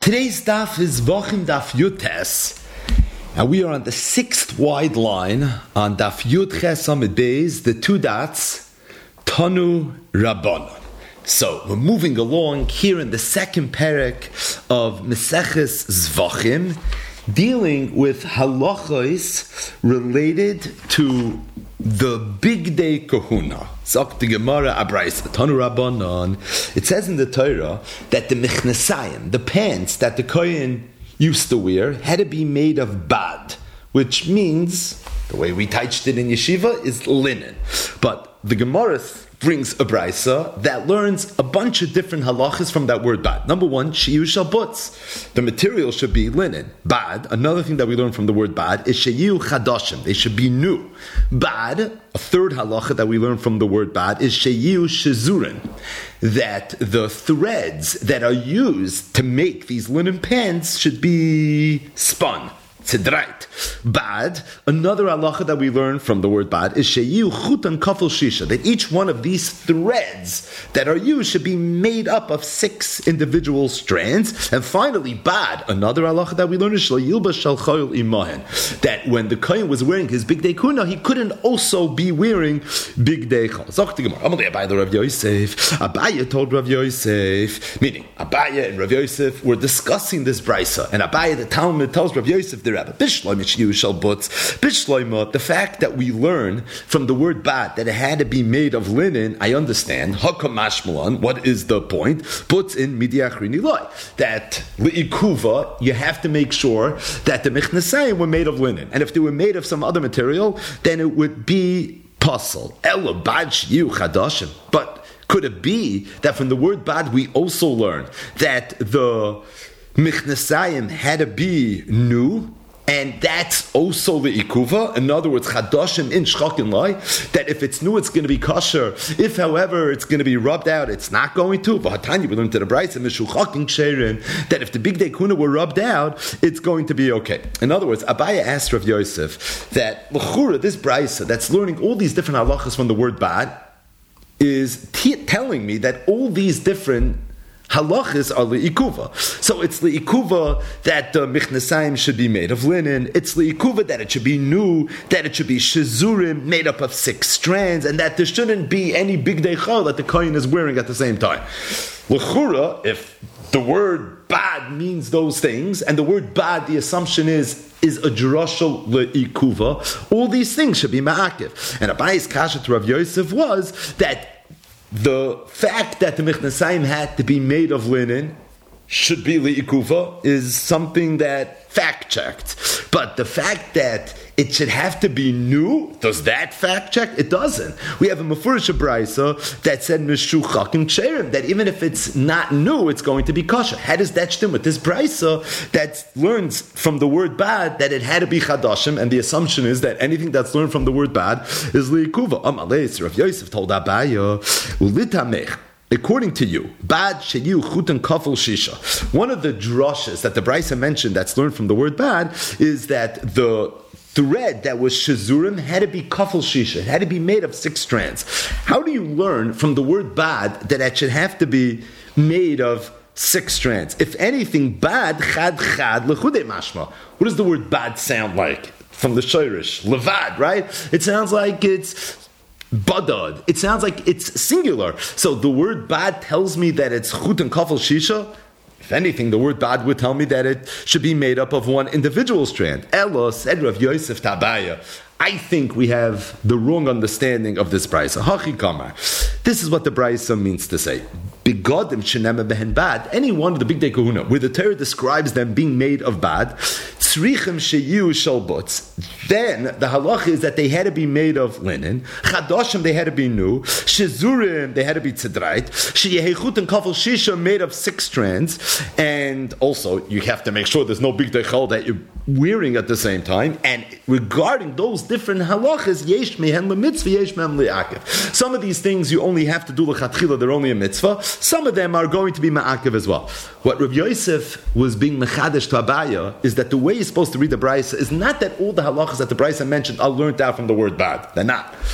Today's daf is Vachim Daf Yutes, and we are on the sixth wide line on Daf Yud Ches Amid Beis, the two dots, Tanu Rabbanon. So we're moving along here in the second perek of Meseches Zvachim, dealing with halachos related to the big day kahuna. Zok the Gemara Abraisa Tanu Rabbanon. It says in the Torah that the michnasayim, the pants that the kohen used to wear, had to be made of bad, which means the way we touched it in yeshiva is linen. But the Gemara brings a brisa that learns a bunch of different halachas from that word bad. Number one, shiyu shalbutz. The material should be linen. Bad, another thing that we learn from the word bad, is shiyu chadashim. They should be new. Bad, a third halacha that we learn from the word bad, is shiyu shezurin. That the threads that are used to make these linen pants should be spun. Tzedrait. Bad, another halacha that we learn from the word bad is sheyu chutan kafel shisha, that each one of these threads that are used should be made up of 6 individual strands. And finally, bad, another halacha that we learn is sheyilba shel choil imahen, that when the kohen was wearing his big day kuna, he couldn't also be wearing big day chol. Zok the Gemara, Amalei Abaye Rav Yosef. Abaye told Rav Yosef, meaning Abaye and Rav Yosef were discussing this brisa, and Abaye the Talmud tells Rav Yosef the Rebbe, the fact that we learn from the word bat that it had to be made of linen, I understand. Hakam mashmalan, what is the point? Puts in midiachrini loy, that li'ikuva, you have to make sure that the michnasayim were made of linen, and if they were made of some other material, then it would be puzzle. Ela bad shiyu chadashim. But could it be that from the word bad we also learn that the michnasayim had to be new? And that's also the ikuva. In other words, chadashim in shchakin loy, that if it's new, it's going to be kosher. If, however, it's going to be rubbed out, it's not going to. V'hatanya, we learned to the brayso mishuchakin sherin, that if the big day kuna were rubbed out, it's going to be okay. In other words, Abaye asked Rav Yosef that l'chura, this brayso that's learning all these different halachas from the word bad, is telling me that all these different halachas are li'ikuva. So it's li'ikuva that the michnasayim should be made of linen. It's li'ikuva that it should be new, that it should be shezurim, made up of 6 strands, and that there shouldn't be any big day chol that the kohen is wearing at the same time. L'chura, if the word bad means those things, and the word bad, the assumption is a drashal li'ikuva, all these things should be ma'akiv. And Abaye's kasha to Rav Yosef was that the fact that the michnasayim had to be made of linen should be li'ikuva is something that fact-checked. But the fact that it should have to be new, does that fact-check? It doesn't. We have a mefurish brayso that said mishuchakim sherim, that even if it's not new, it's going to be kosher. How does that stem with this brayso that learns from the word bad that it had to be chadashim, and the assumption is that anything that's learned from the word bad is li'ikuva. Amalei, Rav Yosef told Abaye, ulitamech. According to you, bad sheyu chutan kafel shisha. One of the drushes that the brayso mentioned that's learned from the word bad is that the thread that was shezurim had to be kafel shisha. It had to be made of 6 strands. How do you learn from the word bad that it should have to be made of 6 strands? If anything, bad chad lechude mashma. What does the word bad sound like from the shirish? Levad, right? It sounds like it's badad. It sounds like it's singular. So the word bad tells me that it's chut and kafel shisha. If anything, the word bad would tell me that it should be made up of 1 individual strand. Elo said Rav Yosef Tabaya, I think we have the wrong understanding of this brayso. Hachi kamar. This is what the brayso means to say. Bigodim shenema behen bad. Any one of the big day kahuna, where the Torah describes them being made of bad, tzrichem sheyu shalbutz. Then the halacha is that they had to be made of linen. Chadashim, they had to be new. Shezurim, they had to be tzedrait. Sheyehechut and kafel shisha, made of 6 strands. And also, you have to make sure there's no big day chol that you're wearing at the same time. And regarding those different halachas, yesh mehen lemitzvah, yesh mehen li'akev. Some of these things you only have to do l'chatchila, they're only a mitzvah. Some of them are going to be ma'akev as well. What Rav Yosef was being mechadesh to Abaye is that the way you're supposed to read the brayso is not that all the halachas that the brayso mentioned are learned out from the word bad. They're not.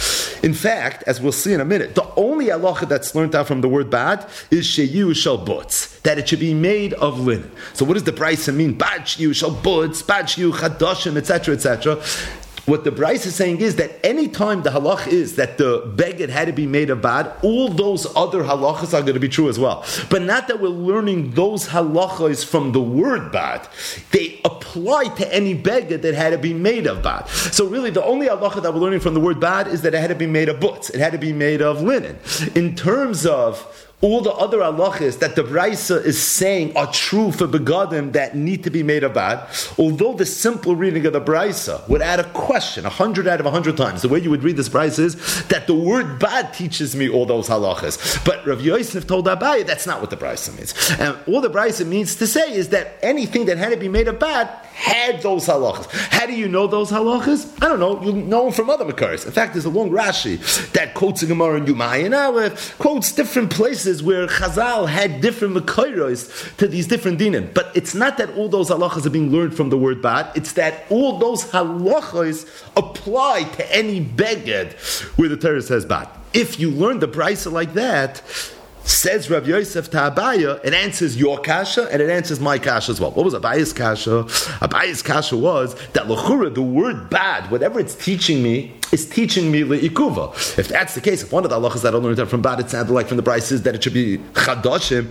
In fact, as we'll see in a minute, the only halacha that's learned out from the word bad is sheyu shel butz, that it should be made of linen. So what does the brisa mean? Bad sheyu shel butz, bad sheyu chadashim, etc., etc. What the Bryce is saying is that any time the halach is that the beged had to be made of bad, all those other halachas are going to be true as well. But not that we're learning those halachas from the word bad. They apply to any beged that had to be made of bad. So really the only halacha that we're learning from the word bad is that it had to be made of butz. It had to be made of linen. In terms of all the other halachas that the Brisa is saying are true for begadim that need to be made of bad, although the simple reading of the Brisa would add a question 100 out of 100 times. The way you would read this Brisa is that the word bad teaches me all those halachas. But Rav Yosef told Abaye that's not what the Brisa means. And all the Brisa means to say is that anything that had to be made of bad had those halachas. How do you know those halachas? I don't know. You know them from other Makaris. In fact, there's a long Rashi that quotes a Gemara in Yumai and Aleph, quotes different places where Chazal had different Makairos to these different dinim. But it's not that all those halachas are being learned from the word bad, it's that all those halachas apply to any beged where the Torah says bad. If you learn the Brisa like that, says Rav Yosef to Abaya, it answers your kasha and it answers my kasha as well. What was Abaya's kasha? Abaya's kasha was that l'chura, the word bad, whatever it's teaching me, is teaching me le'ikuva. If that's the case, if one of the halachas that I learned from bad, it sounded like from the Brisa is that it should be chadashim.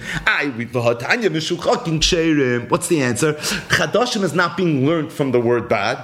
What's the answer? Chadashim is not being learned from the word bad.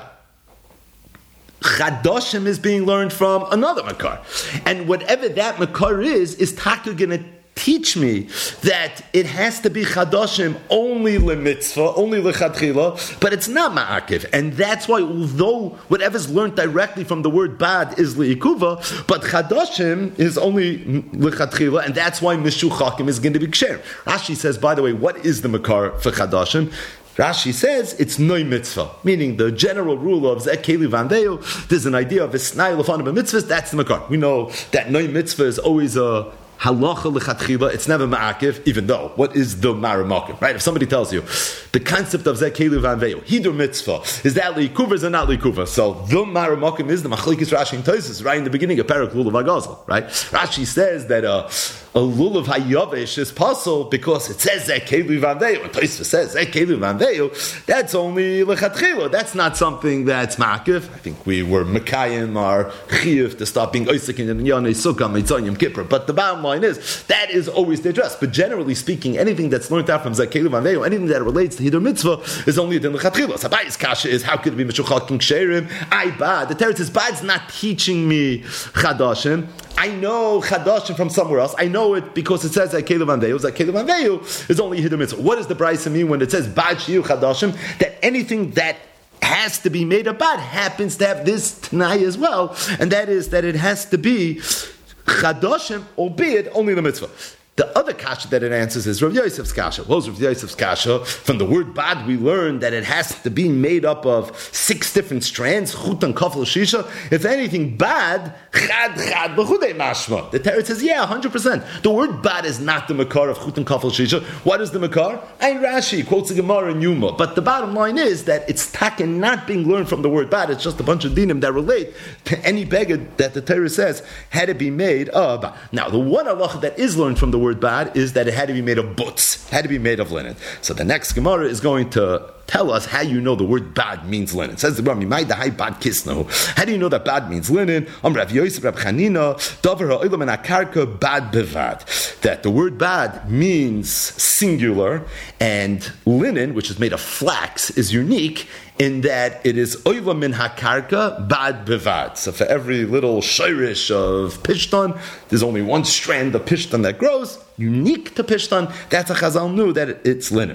Chadashim is being learned from another makar. And whatever that makar is taka going to teach me that it has to be chadashim only lemitzvah, only lechatchila, but it's not ma'akiv. And that's why, although whatever's learned directly from the word bad is le'ikuva, but chadashim is only lechatchila, and that's why mishuchakim is going to be ksher. Rashi says, by the way, what is the makar for chadashim? Rashi says it's noy mitzvah, meaning the general rule of zeh keli vandeyu. There's an idea of isnai lefanim b'mitzvahs. That's the makar. We know that noy mitzvah is always a halacha lechatchila, it's never ma'akiv, even though, what is the maramakim, right? If somebody tells you, the concept of zeh keli vanveyo, hidur mitzvah, is that liikuva or not liikuva? So, the maramakim is the machlekes Rashi and Tosfos, right in the beginning of Perek Lulav HaGazel, right? Rashi says that a lulav hayavesh is puzzle because it says zeh keli vanveyo, and Tosfos says zeh keli vanveyo, that's only lechatchila, that's not something that's ma'akiv. I think we were mekayim our chiyuv to stop being oisik in Yonei Sukkah, Mitzvah Yom Kippur, but the bottom line is that is always the address. But generally speaking, anything that's learned out from Zakelu Vanveyo, anything that relates to Hidur Mitzvah is only the Lechatchila. So Abaye's kasha is how could it be Meshuchakim Ksherim? The Torah says Bad's not teaching me Chadashim. I know Chadashim from somewhere else. I know it because it says Zakelu Vanveyo. Zakelu Vanveyo is only Hidur Mitzvah. What does the Brisa mean when it says Bad Shiyu Chadashim? That anything that has to be made of bad happens to have this Tanai as well, and that is that it has to be Chadashim, albeit only the mitzvah. The other kasha that it answers is Rav Yosef's kasha. What was Rav Yosef's kasha? From the word bad, we learned that it has to be made up of 6 different strands, chut and kafel shisha. If anything bad, chad b'chudei mashma. The Torah says, yeah, 100%. The word bad is not the makar of chut and kafel shisha. What is the makar? Ein Rashi quotes the Gemara in Yuma. But the bottom line is that it's taken not being learned from the word bad. It's just a bunch of dinim that relate to any beged that the Torah says had to be made of. Now, the one halacha that is learned from the word bad is that it had to be made of butz, had to be made of linen. So the next Gemara is going to tell us how you know the word bad means linen. It says the Gemara, bad kisno. How do you know that bad means linen? Rav Yosef, Rav Chanina, davar ha'olam and akarka bad bevad. That the word bad means singular, and linen, which is made of flax, is unique in that it is oiva min hakarka bad bevad. So for every little shirish of pishtan, there's only one strand of pishtan that grows, unique to pishtan. That's a Chazal knew that it's linen.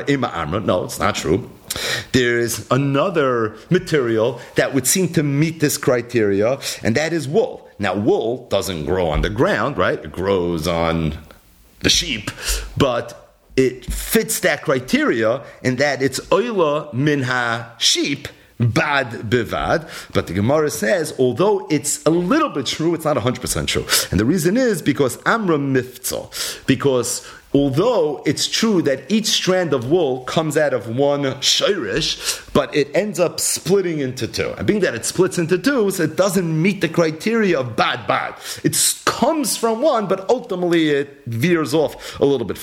No, it's not true. There's another material that would seem to meet this criteria, and that is wool. Now, wool doesn't grow on the ground, right? It grows on the sheep, but it fits that criteria in that it's oila min ha-sheep, bad bevad. But the Gemara says, although it's a little bit true, it's not 100% true. And the reason is because Amra miftzah, because although it's true that each strand of wool comes out of one shirish, but it ends up splitting into two. And being that it splits into two, so it doesn't meet the criteria of bad. It comes from one, but ultimately it veers off a little bit.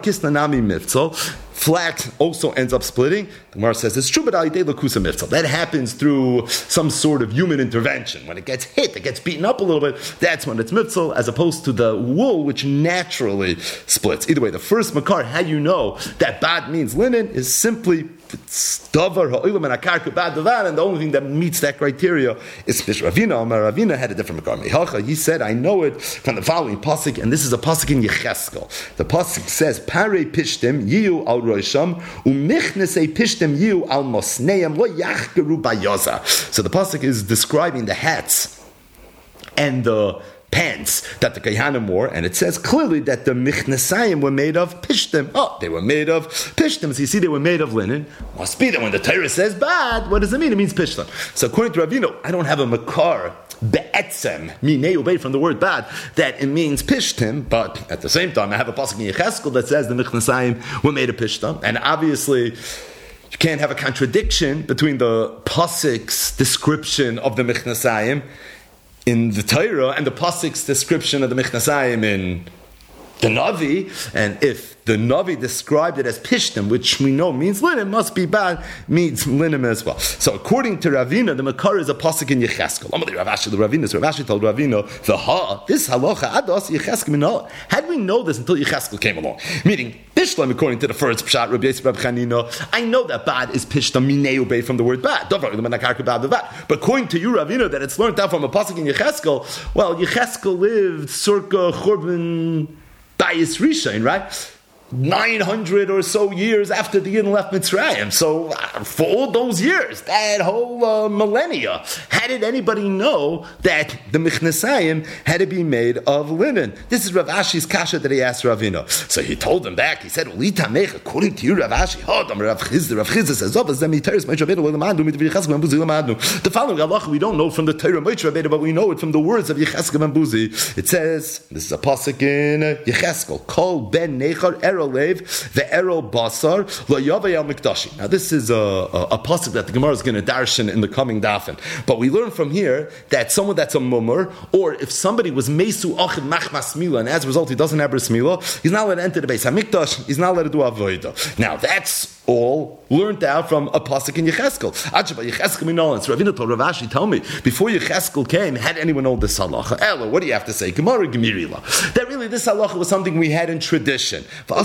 Flax also ends up splitting. The Gemara says it's true, but that happens through some sort of human intervention. When it gets hit, it gets beaten up a little bit, that's when it's mitzvah, as opposed to the wool, which naturally splits. Either way, the first makar, how you know that bad means linen, is simply davar ha'olam and akarka bad davar, and the only thing that meets that criteria is pish. Ravina had a different makar. He said, I know it from the following pasuk, and this is a pasuk in Yecheskel. The pasuk says, Pare pishtim yiu al roisham umichnesei pishtim yiu al mosneim lo yachgeru bayoza. So the pasuk is describing the hats and the pants that the Kohanim wore, and it says clearly that the Michnesayim were made of pishtim. Oh, they were made of pishtim. So you see, they were made of linen. Must be that when the Torah says bad, what does it mean? It means pishtim. So according to Ravino, I don't have a makar be'etzem, minei ubei, from the word bad, that it means pishtim, but at the same time, I have a pasuk in Yecheskel that says the Michnesayim were made of pishtim, and obviously you can't have a contradiction between the pasuk's description of the Michnesayim in the Torah and the pasuk's description of the Michnesayim in the Navi. And if the Navi described it as pishtim, which we know means linen, must be bad, means linen as well. So according to Ravina, the makar is a pasuk in Yecheskel. Ravashi told Ravina, this halacha ados Yecheskel minah. How did we know this until Yecheskel came along? Meaning, pishtim, according to the first pshat, Rabbi Yosef Rabbi Chanina, I know that bad is pishtim minei ubei from the word bad. But according to you, Ravina, that it's learned out from a pasuk in Yecheskel, well, Yecheskel lived circa Churban Bayis Rishon, right? 900 or so years after the Yidden left Mitzrayim. So for all those years, that whole millennia, how did anybody know that the Michnesayim had to be made of linen? This is Rav Ashi's kasha that he asked Ravina. So he told him back, he said, according to you, Rav Ashi, Rav Chizda says, the following halacha we don't know from the Torah Moshe Rabbeinu, but we know it from the words of Yecheskel ben Buzi. It says, this is a pasuk in Yecheskel, Kol ben Nechar Lev, the Erol Basar, Lo Yavei Al Mikdashi. Now this is a pasuk that the Gemara is going to darshan in the coming dafin. But we learn from here that someone that's a mummer, or if somebody was Mesu Achid Machmas Mila, and as a result he doesn't have Bris Mila, he's not allowed to enter the Beis HaMikdash, he's not allowed to do Avodah. Now that's all learned out from a pasuk in Yecheskel. Achaba Yecheskel minolens. Ravina told Rav Ashi, tell me, before Yecheskel came, had anyone know this halacha? Ella, what do you have to say? Gemara Gemirila. That really this halacha was something we had in tradition. All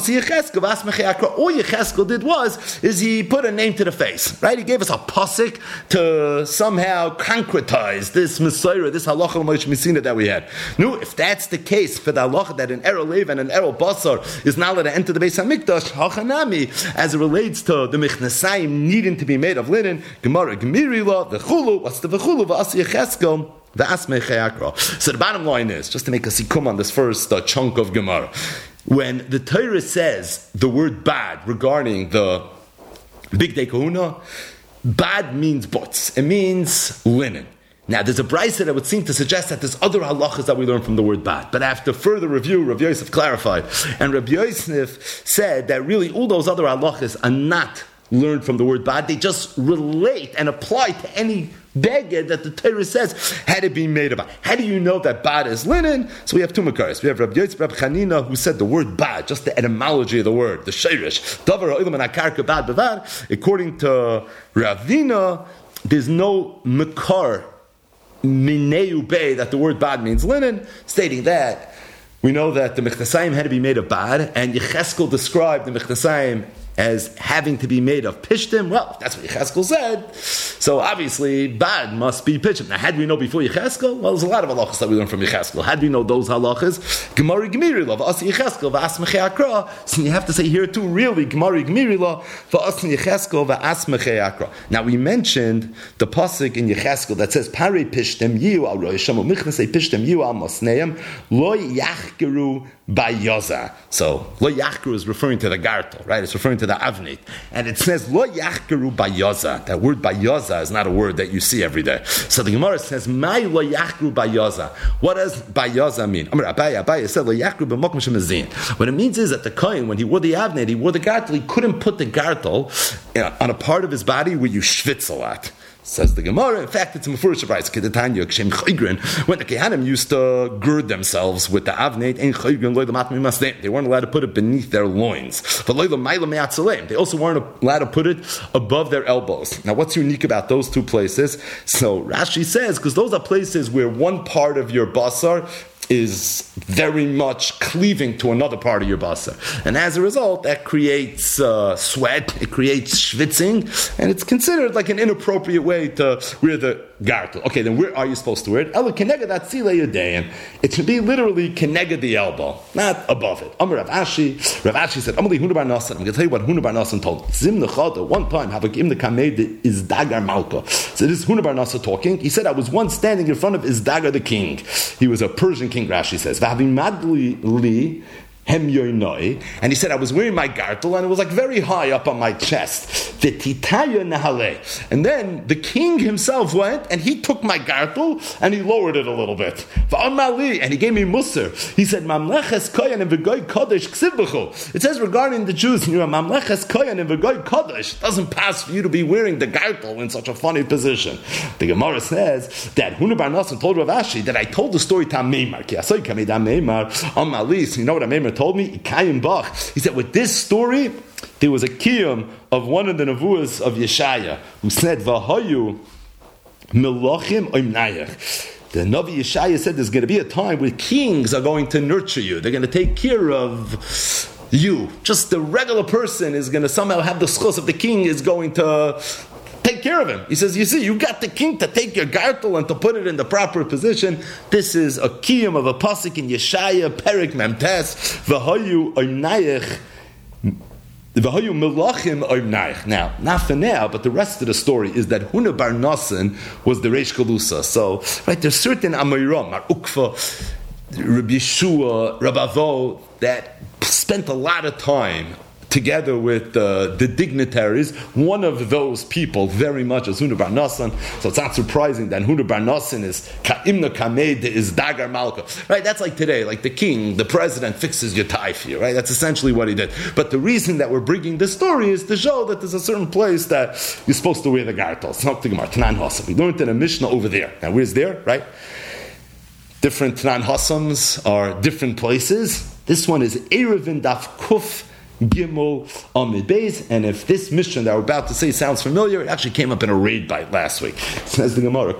Yecheskel did is he put a name to the face, right? He gave us a pasuk to somehow concretize this Messiah, this halacha l'Moshe Messina that we had. No, if that's the case for the halacha that an Erol Lev and an Erol Basar is not allowed to enter the Beis HaMikdash, hachanami, as it relates to the Michnesayim needing to be made of linen, Gemara Gemirila, v'chulu, what's the v'chulu, v'asi Yecheskel, v'asmei chayakra. So the bottom line is, just to make a sikum on this first chunk of Gemara, when the Torah says the word bad regarding the Big Day Kahuna, bad means butz. It means linen. Now, there's a brayso that would seem to suggest that there's other halachas that we learn from the word bad. But after further review, Rabbi Yosef clarified. And Rabbi Yosef said that really all those other halachas are not learned from the word bad. They just relate and apply to any beged that the Torah says had it been made of. How do you know that bad is linen? So we have two makaris. We have Rabbi Yosef Rabbi Chanina who said the word bad, just the etymology of the word, the shirish. Davar ha'olam and akarka bad bavad. According to Ravina, there's no makar mineu bay that the word bad means linen, stating that we know that the Michnesayim had to be made of bad, and Yecheskel described the Michnesayim as having to be made of pishtim. Well, that's what Yecheskel said. So obviously, bad must be pishtim. Now, had we know before Yecheskel? Well, there's a lot of halachas that we learn from Yecheskel. Had we know those halachas? Gemara Gemirila, v'asi Yecheskel, v'asmechei akra. So you have to say here too, really, Gemara Gemirila, v'asi Yecheskel, v'asmechei akra. Now, we mentioned the pasuk in Yecheskel that says, Pare pishtim yiu al roisham, u'michnesei pishtim yiu al mosneim, lo yachgeru Bayoza. So lo yachkeru is referring to the gartel, right? It's referring to the avnit, and it says lo yachkeru bayoza. That word bayoza is not a word that you see every day. So the Gemara says my lo yachkeru bayoza. What does bayoza mean? Abaye said lo yachkeru b'mokum shemazin. What it means is that the kohen, when he wore the avnit, he wore the gartel. He couldn't put the gartel on a part of his body where you schwitz a lot. Says the Gemara. In fact, it's a mefurish surprise. When the Kehanim used to gird themselves with the avnate, they weren't allowed to put it beneath their loins. They also weren't allowed to put it above their elbows. Now, what's unique about those two places? So Rashi says, because those are places where one part of your basar is very much cleaving to another part of your basar. And as a result, that creates sweat, it creates schwitzing, and it's considered like an inappropriate way to wear the gartel. Okay, then where are you supposed to wear it? It should be literally kenega the elbow, not above it. Amar Rav Ashi said, I'm going to tell you what Huna Bar Nasan told me. Zim nechada, one time, Havakim the Kamed is Dagar Malka. So this is Huna Bar Nasan talking. He said, I was once standing in front of Izdagar the king. He was a Persian king, Rashi says. And he said, I was wearing my gartel and it was like very high up on my chest. And then the king himself went and he took my gartel and he lowered it a little bit. And he gave me musar. He said, it says regarding the Jews, it doesn't pass for you to be wearing the gartel in such a funny position. The Gemara says that Huna Bar Nasan told Rav Ashi that I told the story to Ameimar. You know what Ameimar told me? He said, with this story, there was a kiyum of one of the nevuas of Yeshaya who said, Vahayu Melachim Oimnayach. The Navi Yeshaya said there's going to be a time where kings are going to nurture you. They're going to take care of you. Just the regular person is going to somehow have the schos of the king is going to take care of him. He says, you see, you got the king to take your gartel and to put it in the proper position. This is a kiyum of a pasuk in Yeshaya, Perik Memtes, V'hayu oimnayich, V'hayu melachim oimnayich. Now, not for now, but the rest of the story is that Huna Bar Nasan was the Reish Galusa. So, right, there's certain Amoiram, Mar Ukva, Rabbi Yeshua, Rabbi Avo, that spent a lot of time together with the dignitaries. One of those people very much is Huna Bar Nasan, so it's not surprising that Huna Bar Nasan is Ka'imna Kamed is Dagar Malka. Right? That's like today, like the king, the president fixes your tie for you, right? That's essentially what he did. But the reason that we're bringing this story is to show that there's a certain place that you're supposed to wear the gartel. It's not the Gemara, Tanan Hassam. We learned in a Mishnah over there. Now where's there, right? Different Tanan Hassams are different places. This one is Erevin Daf Kuf Gimel Amid Beis, and if this mission that we're about to say sounds familiar, it actually came up in a raid bite last week. Says the Gemara, a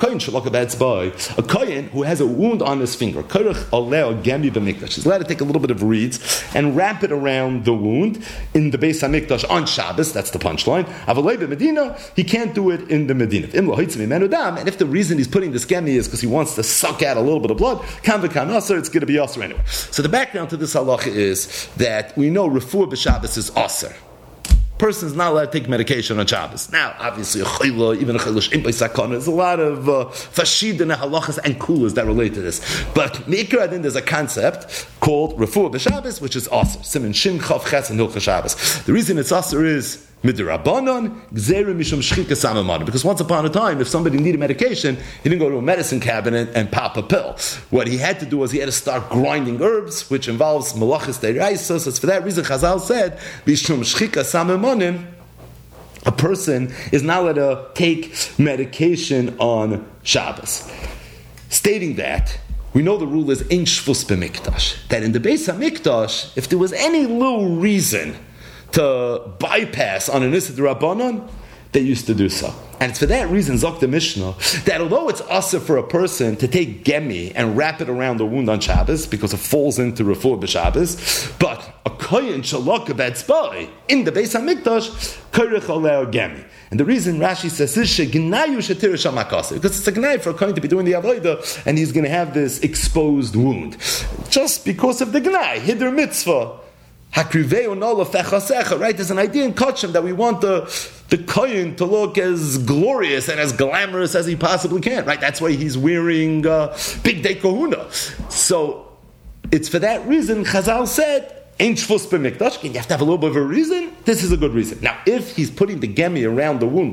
kohen who has a wound on his finger, he's allowed to take a little bit of reeds and wrap it around the wound in the Beis Hamikdash on Shabbos. That's the punchline. Medina, he can't do it in the Medina. And if the reason he's putting this gemi is because he wants to suck out a little bit of blood, it's going to be asr anyway. So the background to this halacha is that we know refuah b'Shabbos is aser. Person is not allowed to take medication on Shabbos. Now, obviously, even a chayla sh'im b'sakana, there's a lot of fashid and halachas and kulas that relate to this. But Meikar Adin, there's a concept called refuah b'Shabbos, which is aser. Siman Shin Chav Ches and Hilchah Shabbos. The reason it's aser is Midrabanan, Gzerim Mishum Shchika Samamana. Because once upon a time, if somebody needed medication, he didn't go to a medicine cabinet and pop a pill. What he had to do was he had to start grinding herbs, which involves malachis deiraisa. So it's for that reason Chazal said, Mishum Shchika Samamanim, a person is not allowed to take medication on Shabbos. Stating that, we know the rule is Ein Shvus B'Mikdash. That in the Beis HaMikdash, if there was any little reason to bypass on an Issa D'Rabbanan, they used to do so. And it's for that reason, Zok the Mishnah, that although it's asr for a person to take gemi and wrap it around the wound on Shabbos, because it falls into refuah b'Shabbos, but a kohen shalaka betzbai in the Beis HaMikdash, korech oleo gemi. And the reason Rashi says this, because it's a gnai for a kohen to be doing the avodah, and he's going to have this exposed wound. Just because of the gnai, hidr mitzvah. Right? There's an idea in Kachim that we want the kohen to look as glorious and as glamorous as he possibly can. Right? That's why he's wearing big day kahuna. So it's for that reason Chazal said, ain't shvus b'mikdash, and you have to have a little bit of a reason. This is a good reason. Now, if he's putting the gemi around the wound,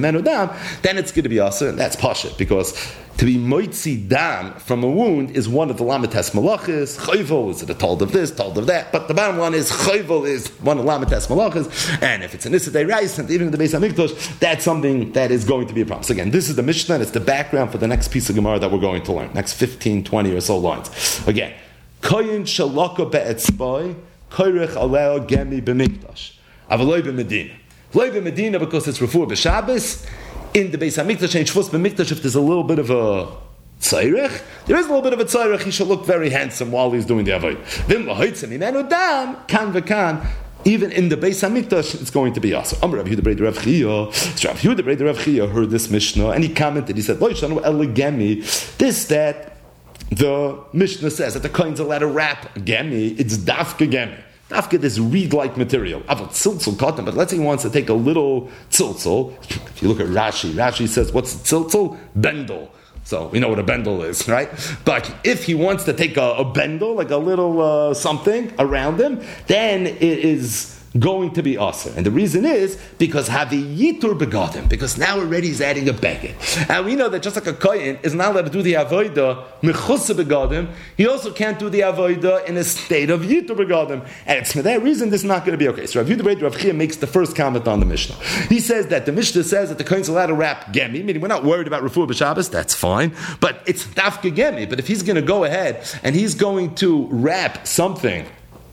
then it's going to be asa, and that's pashut, because to be moitzi dam from a wound is one of the lamites malachis. Chayvol is it a told of this, told of that, but the bottom line is chayvol is one of the lamites malachis, and if it's an issa de'rais, and even in the Beis Hamikdash, that's something that is going to be a problem. So again, this is the Mishnah, and it's the background for the next piece of Gemara that we're going to learn, next 15, 20 or so lines. Again, koyin shalaka be'etzboi, koyrech aleo gemi b'mikdash. Avaloi b'medina. Loi b'medina because it's refuah b'Shabbos. In the Beis Hamikdash and Shvus b'mikdash, if there's a little bit of a tzairech, there is a little bit of a tzairech, he should look very handsome while he's doing the avodah. Vim lahoitzim imenu dam, kan v'kan. Even in the Beis Hamikdash, it's going to be also. Amar Rav Yehuda Breder Rav Chia. So Rav Yehuda Breder Rav Chia heard this Mishnah and he commented. He said, "Lo yishanu elegemi." This that the Mishnah says that the kohen's allowed to wrap gemi. It's dafka gemi. Dafka, this reed-like material. Avot tziltzul cotton, but let's say he wants to take a little tziltzul. If you look at Rashi says, what's tziltzul? Bendel. So we know what a bendel is, right? But if he wants to take a bendel, like a little something around him, then it is going to be awesome. And the reason is because havi yitur begadim, because now already he's adding a beged. And we know that just like a kohen is not allowed to do the avodah mechusah begadim, he also can't do the avodah in a state of yitur begadim. And it's for that reason this is not going to be okay. So Rav Yehuda Breder Rav Chia makes the first comment on the Mishnah. He says that the Mishnah says that the kohen's allowed to wrap gemi, meaning we're not worried about refuah b'Shabbos, that's fine, but it's dafka gemi. But if he's going to go ahead and he's going to wrap something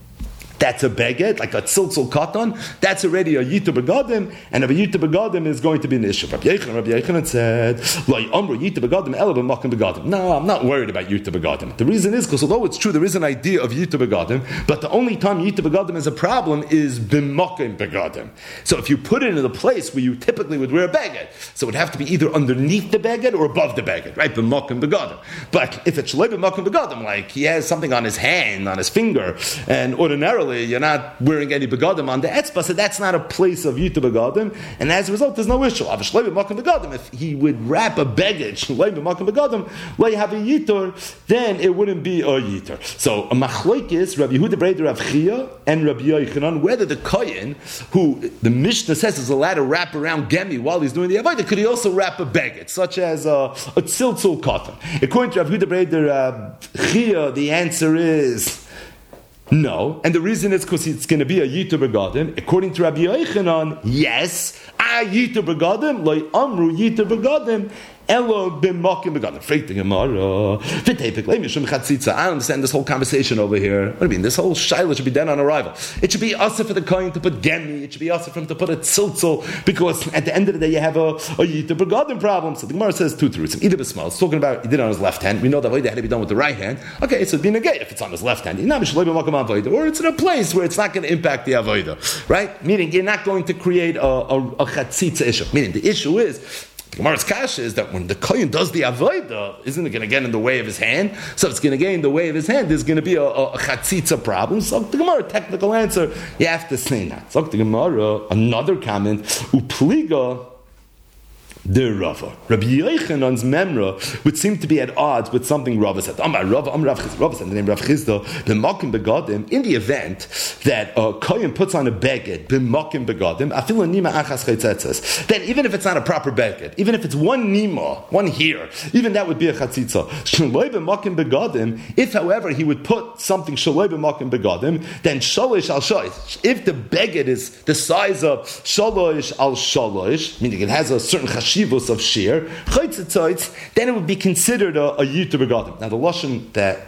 that's a beged, like a tziltzul katan, that's already a yitur begadim, and a yitur begadim is going to be an issue. Rabbi Yochanan said, "Lo yamru yitur begadim ela b'makom begadim." No, I'm not worried about yitur begadim. The reason is because although it's true there is an idea of yitur begadim, but the only time yitur begadim is a problem is b'makom begadim. So if you put it in the place where you typically would wear a beged, so it would have to be either underneath the beged or above the beged, right? B'makom begadim. But if it's shalei b'makom begadim, like he has something on his hand, on his finger, and ordinarily you're not wearing any begadim on the etzba, so that's not a place of yitur begadim, and as a result, there's no issue. If he would wrap a beged, have a yitur, then it wouldn't be a yitur. So a machlokes, Rabbi Yehuda Breder Rav Chia and Rabbi Yochanan, whether the kohen, who the Mishnah says is allowed to wrap around gemi while he's doing the avodah, could he also wrap a beged, such as a tziltzul cotton? According to Rabbi Yehuda Breder Rav Chia, the answer is no, and the reason is because it's going to be a yitur begadim. According to Rabbi Yochanan, yes, a yitur begadim, like amru yitur begadim, elo b'makim begadim. Freit the Gemara, v'teipik le'mishum chatzitza. I don't understand this whole conversation over here. What do you mean? This whole shaila should be done on arrival. It should be asa for the kohen to put gemi. It should be asa for him to put a tziltzul, because at the end of the day you have a yitur begadim problem. So the Gemara says two truths. Either b'smal, it's talking about he did it on his left hand. We know that avodah had to be done with the right hand. Okay, so it'd be negay if it's on his left hand. Or it's in a place where it's not going to impact the avodah, right? Meaning you're not going to create a chatzitza issue. Meaning the issue is, the Gemara's kasha is that when the kohen does the avodah, isn't it going to get in the way of his hand? So if it's going to get in the way of his hand, there's going to be a chatzitza problem. So the Gemara, technical answer, you have to say that. So the Gemara, another comment, upliga the Rava. Rabbi Yochanan's memra would seem to be at odds with something Rava said. Rava said the name Rav Chisda, b'makim begadim, in the event that a kohen puts on a beged, b'makim begadim, afilu nima achas chaytzetzes, then even if it's not a proper beged, even if it's one nima, one here, even that would be a chatzitza. Shaloi b'makim begadim, if however he would put something shaloi b'makim begadim, then shalosh al shalosh. If the beged is the size of shalosh al shalosh, meaning it has a certain chashivus of shear, then it would be considered a yitur begadim. Now the lashon that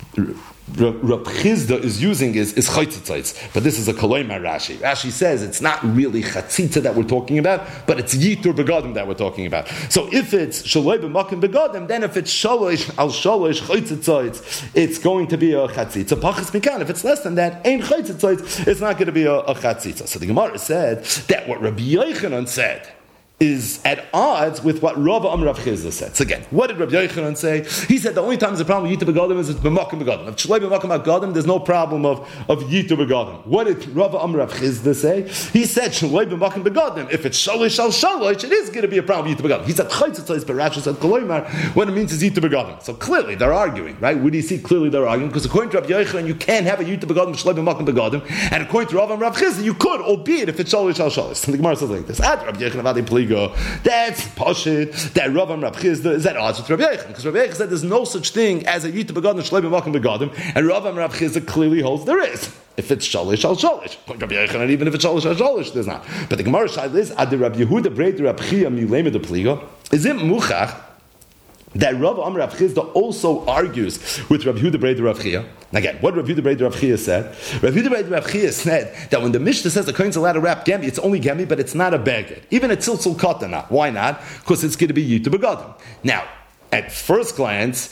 Rav Chisda is using is chaytzitzitz, but this is a koloimar Rashi. Rashi says it's not really chatzitza that we're talking about, but it's yitur begadim that we're talking about. So if it's shaloi b'makim begadim, then if it's shalosh al shalosh chaytzitzitz, it's going to be a chatzitza. Pachas mikan. If it's less than that, ain't chaytzitzitz, it's not going to be a chatzitza. So the Gemara said that what Rabbi Yochanan said is at odds with what Rav Amar Rav Chizda said. So again, what did Rabbi Yochanan say? He said the only time there's a problem with Yitur Begadim is it's B'makom Begadim. If Shloi B'makom Begadim, there's no problem of Yitur Begadim. What did Rav Amar Rav Chizda say? He said Shloi B'makom Begadim. If it's Shalish al Shalish, it is going to be a problem with Yitur Begadim. He said Chaytzitzais, but Rashi said Koloimar. What it means is Yitur Begadim. So clearly they're arguing, right? Where do you see clearly they're arguing? Because according to Rabbi Yochanan, you can't have a Yitur Begadim Shloi B'makom Begadim, and according to Rav Amar Rav Chizda, you could, albeit if it's Shalish al Shalish. The Gemara says like this: Ad Rabbi Yochanan Vadi Pligo. That's Pashit, that Rav Amar Rav Chizda is at odds with Rabbi Yochanan. Because Rabbi Yochanan said there's no such thing as a Yitur Begadim Shloi B'makom Begadim, and Rav Amar Rav Chizda clearly holds there is. If it's Shalish al Shalish. Rabbi Yochanan, even if it's Shalish al Shalish, there's not. But the Gemara Shai is, Ad Rabbi Yehuda Breit Rabbi Chia Milema de Pligo, is it Muchach that Rav Amar Rav Chizda also argues with Rabbi Yehuda Breit Rav Chia? Again, what Rabbi Yehuda Breit Rav Chia said? Rabbi Yehuda Breit Rav Chia said that when the Mishnah says the Kohen's allowed to wrap Gemi, it's only Gemi, but it's not a Beged. Even a Tziltzul Katan not. Why not? Because it's going to be Yitur Begadim. Now, at first glance,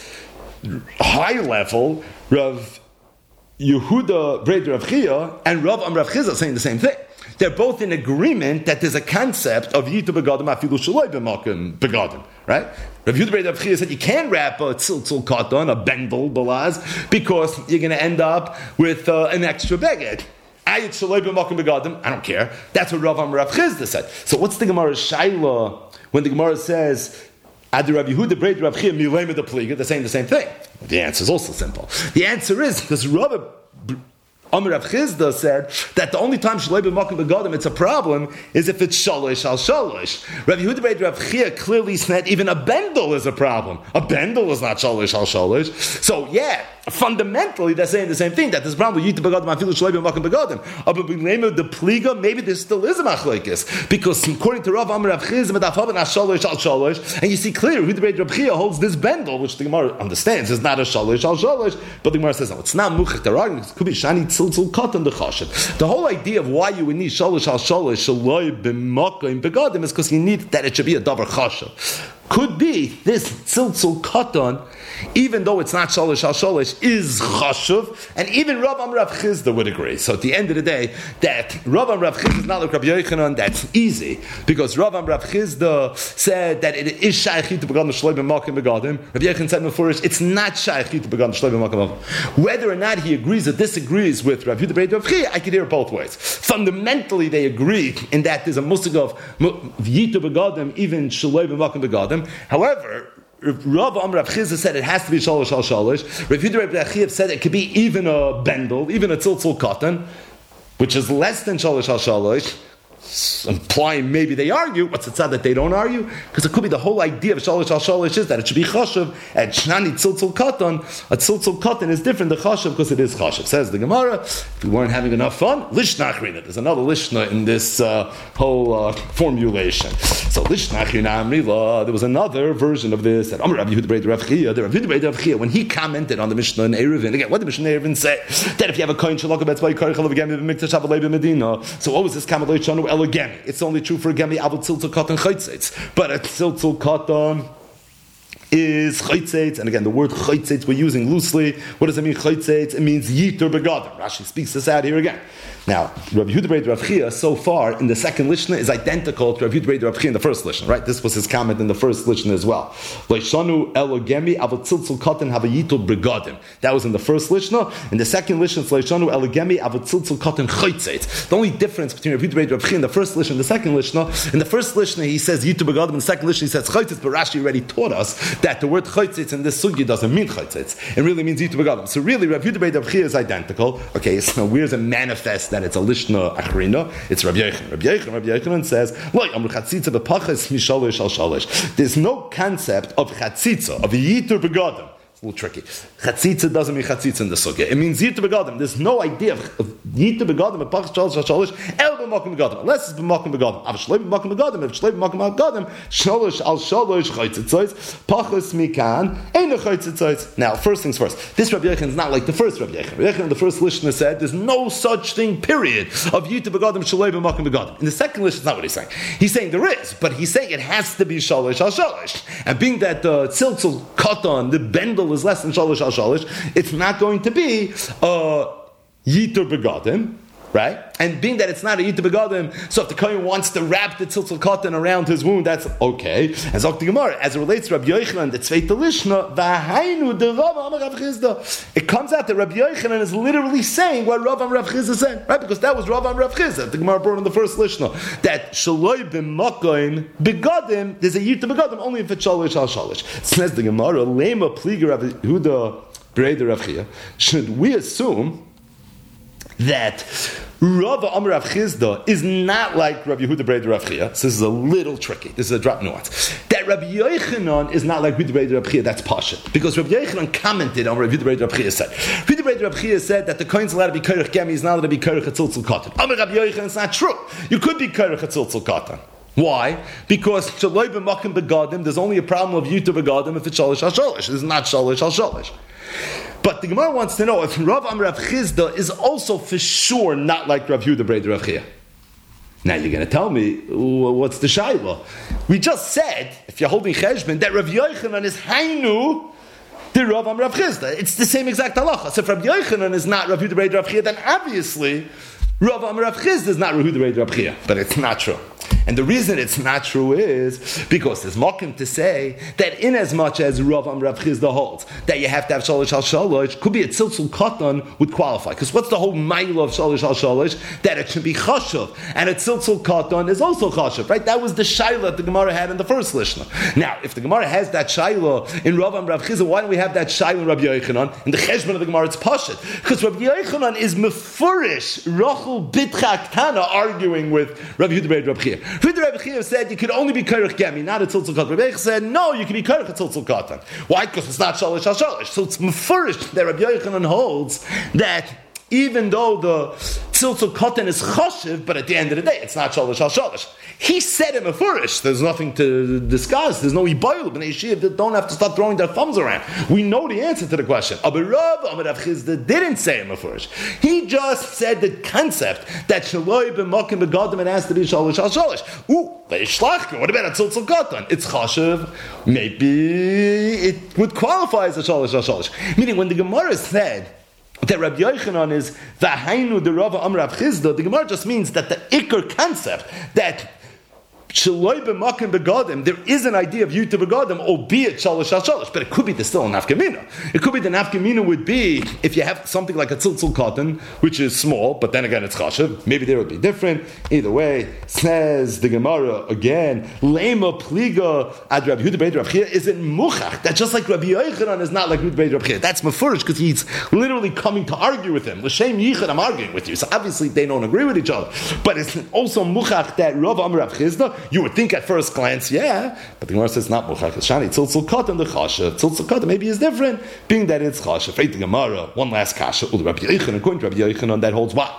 high level, Rav Yehuda Breit Rav Chia and Rav Amar Rav Chizda are saying the same thing. They're both in agreement that there's a concept of Yitur Begadim afilu shaloi b'makom begadim, right? Rav Yehuda Breit Rav Chia said you can't wrap a tziltzul katan, a bendel balaz, because you're going to end up with an extra beged. Ayat shaloi b'makom begadim, I don't care. That's what Rav Amar Rav Chizda said. So what's the Gemara Shaila when the Gemara says Ad Rabbi Yehuda Breit Rav Chia milema de pliga? They're saying the same thing. The answer is also simple. The answer is because Rav Amar Rav Chizda said that the only time Shaloi B'makom Begadim it's a problem is if it's Shalish al Shalish. Rav Yehuda Breit Rav Chia clearly said even a bendel is a problem. A bendel is not Shalish al Shalish. So yeah, fundamentally they're saying the same thing, that there's a problem with Yitur Begadim afilu Shaloi B'makom Begadim. But b'nei the pliga, maybe there still is a machlekes, because according to Rav Amar Rav Chizda Medafhav not Shalish al Shalish, and you see clearly Yehuda Breit Rav Chia holds this bendel, which the Gemara understands is not a Shalish al Shalish, but the Gemara says no, it's not muchach. They're arguing it could be shani tziltzul katan the chashav. The whole idea of why you would need shalish al shalish shaloi b'makom begadim is because you need that it should be a davar chashav. Could be this tziltzul katan, even though it's not shalish al shalish, is chashuv, and even Rav Amar Rav Chizda would agree. So at the end of the day, that Rav Amar Rav Chizda is not like Rabbi Yochanan, that's easy, because Rav Amar Rav Chizda said that it is shaychi to begadim shloi b'makom begadim. Rabbi Yochanan said before, it's not shaychi to begadim shloi b'makom begadim. Whether or not he agrees or disagrees with Rabbi Yehuda Breit Rav Chia, I could hear it both ways. Fundamentally, they agree in that there's a musig of yitur begadim, even shloi b'makom begadim. However, Rav Amar Rav Chizda said it has to be shalish al shalish. Rav Yehuda Breit Rav Chia said it could be even a bendel, even a tziltzul katan, which is less than shalish al shalish. Implying maybe they argue. What's the tzad that they don't argue? Because it could be the whole idea of shalish al shalish is that it should be chashav, and shnani tziltzul katan. A tziltzul katan is different than chashav because it is chashav. Says the Gemara, if we weren't having enough fun, lishna achrina. There's another lishna in this whole formulation. So lishna achrina amrila. There was another version of this that Amar Rabbi Yehuda Breit Rav Chia. The Rabbi Yehuda Breit Rav Chia, when he commented on the Mishnah in Eruvin, again, what did the Mishnah in Eruvin say? That if you have a kohen shalok about tzvay karich alav gemi b'mikdash avalei b'medina. So what was this kamalei shanu elo gemi? It's only true for a gemi avol tziltzul katan chaytzitz, but a tziltzul katan is chaytzitz, and again the word chaytzitz we're using loosely. What does it mean chaytzitz? It means yitur begadim. Rashi speaks this out here again. Now, Rabbi Yehuda Breit Rav Chia, so far in the second Lishna, is identical to Rabbi Yehuda Breit Rav Chia in the first Lishna, right? This was his comment in the first Lishna as well. Leishanu elogemi avatziltzul katan havayitul begadim. That was in the first Lishna. In the second Lishna, it's Leishanu elogemi avatziltzul katan chaytzeit. The only difference between Rabbi Yehuda Breit Rav Chia in the first Lishna and the second Lishna, in the first Lishna he says yitul begadim, in the second Lishna he says chaytzeit, but Rashi already taught us that the word chaytzeit in this sugya doesn't mean chaytzeit. It really means yitul begadim. So really, Rabbi Yehuda Breit Rav Chia is identical. Okay, so where's it manifest that it's a Lishna achrina? It's Rabbi Yochanan. Rabbi Yochanan says, there's no concept of chatzitza, of yitur begadim. It's a little tricky. Chatzitza doesn't mean chatzitza in the sugya. It means yitur begadim. There's no idea of yitur begadim of pachas shalish shalish el b'makom begadim, unless it's b'makom begadim. Av shloi b'makom begadim. If shloi b'makom begadim, shalish al shalish chaytzitzos pachas mikan ein chaytzitzos. Now, first things first. This Rabbi Yochanan is not like the first Rabbi Yochanan. Rabbi Yochanan, the first Lishna said, there's no such thing. Period of yitur begadim shloi b'makom begadim. In the second Lishna, it's not what he's saying. He's saying there is, but he's saying it has to be shalish al shalish. And being that the tziltzul katan, the bendel is less than shalish al shalish, it's not going to be yitur begadim. right? And being that it's not a Yita Begadim, so if the Kohen wants to wrap the Tziltzal Katan around his wound, that's okay. As Zok the Gemara, as it relates to Rabbi Yochanan, the Tzveita Lishna, V'hainu de Rav Amar Rav Chizda. It comes out that Rabbi Yochanan is literally saying what Rav Amar Rav Chizda said, right? Because that was Rav Amar Rav Chizda. The Gemara brought in the first Lishna that Shaloi b'Makoin Begadim, there's a Yita Begadim only if it's Shalish al Shalish. It says the Gemara, Lema Pliga Rav Yehuda Breder Rav Chia. Should we assume that Rav Amar Rav Chizda is not like Rav Yehuda Breder Rav Chia? So this is a little tricky. This is a drop nuance. That Rabbi Yochanan is not like Yehuda Breder Rav Chia. That's Pasha. Because Rabbi Yochanan commented on what Yehuda Breder Rav Chia said. Yehuda Breder Rav Chia said that the Kohen's allowed to be Kerech Gemi, is not allowed to be Kerech Tziltzal Katan. Amar Rabbi Yochanan, it's not true. You could be Kerech Tziltzal Katan. Why? Because Shaloi b'Makom Begadim, there's only a problem of Yuta Begadim if it's Shalish al Shalish. This is not Shalish al Shalish. But the Gemara wants to know if Rav Amar Rav Chizda is also for sure not like Rav Yehuda Breder Rav Chia. Now you're going to tell me, what's the Shaila? We just said, if you're holding Cheshbon, that Rav Yochanan is Hainu the Rav Amar Rav Chizda. It's the same exact halacha. So if Rav Yochanan is not Rav Yehuda Breder Rav Chia, then obviously Rav Amar Rav Chizda is not Rav Yehuda Breder Rav Chia. But it's not true. And the reason it's not true is because there's mokim to say that in as much as Rav Amar Rav Chizda holds that you have to have Shalish al Shalish, could be a Tziltzal Katan would qualify. Because what's the whole mile of Shalish al Shalish? That it should be Chashav. And a Tziltzal Katan is also Chashav, right? That was the Shaila the Gemara had in the first Lishna. Now, if the Gemara has that Shaila in Rav Amar Rav Chizda, why don't we have that Shaila in Rabbi Yochanan? In the Cheshbon of the Gemara, it's Pashut. Because Rabbi Yochanan is Mefurish, Rachel Bitcha Ktana, arguing with Rabbi Yehuda Breder Rav Chia. Rabbi Chia said you could only be Kerech Gemi, not a Tziltzal Katan. Rabbi Chia said no, you can be Kerech a Tziltzal Katan. Why? Because it's not Shalish al Shalish. So it's Mefurish that Rabbi Yochanan holds that even though the Tziltzal Katan is Choshev, but at the end of the day, it's not Shalish al Shalish. He said in Mefurish, there's nothing to discuss, there's no Ibayul, B'nai Yeshiva that don't have to start throwing their thumbs around. We know the answer to the question. But Rav Amar Rav Chizda didn't say in Mefurish. He just said the concept that Shaloi b'Makom Begadim, it has to be Shalish al Shalish. What about a Tziltzal Katan? It's Chashev. Maybe it would qualify as a Shalish al Shalish. Meaning, when the Gemara said that Rabbi Yochanan is V'hainu the Rav Amar Rav Chizda, the Gemara just means that the Iker concept that Shaloi b'Makom Begadim, there is an idea of Yuta Begadim, albeit Shalish al Shalish, but it could be still a nafkamina. It could be the nafkamina would be if you have something like a Tziltzal Katan, which is small, but then again it's Chashav. Maybe there would be different. Either way, says the Gemara again, Lema Pliga ad Rabbi Yehuda Breder Rav Chia, is it Muchach that just like Rabbi Yochanan is not like Yehuda Breder Rav Chia? That's Mefurish because he's literally coming to argue with him. L'shem Yichud, I'm arguing with you. So obviously they don't agree with each other. But it's also Muchach that Rav Amar Rav Chizda. You would think at first glance, yeah, but the Gemara says it's not Muchach. It's Shani Tziltzal Katan the Chashav. Tziltzal Katan maybe is different, being that it's Chashav. Faith the Gemara. One last kasha. Rabbi Yochanan, according to Rabbi Yochanan, that holds what?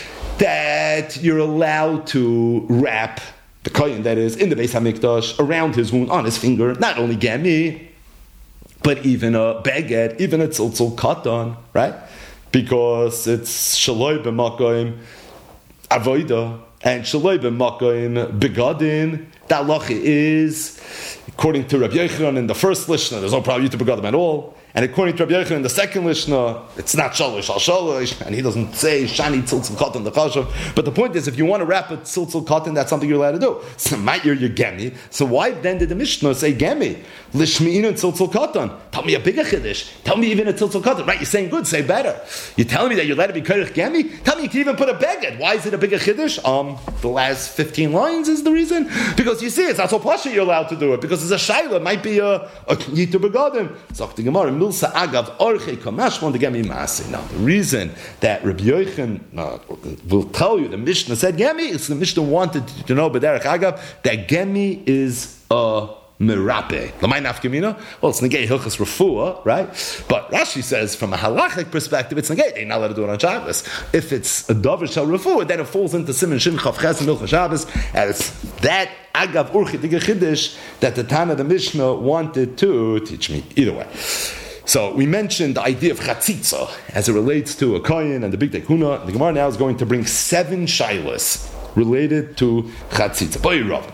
That you're allowed to wrap the kohen that is in the Beis Hamikdash around his wound on his finger, not only gemi, but even a baguette, even a Tziltzal Katan, right? Because it's Shaloi b'Makom Avoida. And Shaloi b'Makom Begadim, that halacha is, according to Rabbi Yochanan in the first Lishna, there's no problem to Begadim at all. And according to Rabbi Yochanan in the second Lishna, it's not Shalish al Shalish, and he doesn't say Shani Tziltzal Katan the Chashav. But the point is, if you want to wrap a Tziltzal Katan, that's something you're allowed to do. So might you're Gemi. So why then did the Mishnah say Gemi? Lishmi'inu Tziltzal Katan. Tell me a bigger Chiddush. Tell me even a Tziltzal Katan. Right, you're saying good, say better. You're telling me that you're allowed to be Kerech Gemi? Tell me you can even put a beged. Why is it a bigger Chiddush? The last 15 lines is the reason. Because you see, it's not so pasha you're allowed to do it. Because it's a Shaila, it might be a Yitur Begadim. So the Gemara, Milsa Agav Orchei Kamashmon the Gemi Maaseh. Now, the reason that Rabbi Yochanan will tell you the Mishnah said Gemi is the Mishnah wanted to know B'derech Agav that Gemi is a Merape. L'may nafkamina? Well, it's negay hilchas refuah, right? But Rashi says from a halachic perspective, it's negay. They're not allowed to do it on Shabbos. If it's a davar shal refuah, then it falls into Siman Shin Chav Ches and Hilchas Shabbos, and it's that Agav Urchi Diga Chiddush that the Tana the Mishnah wanted to teach me. Either way. So we mentioned the idea of chatzitza as it relates to a kohen and the big tekuna. The Gemara now is going to bring 7 shaylas related to chatzitza. Boy, Rav.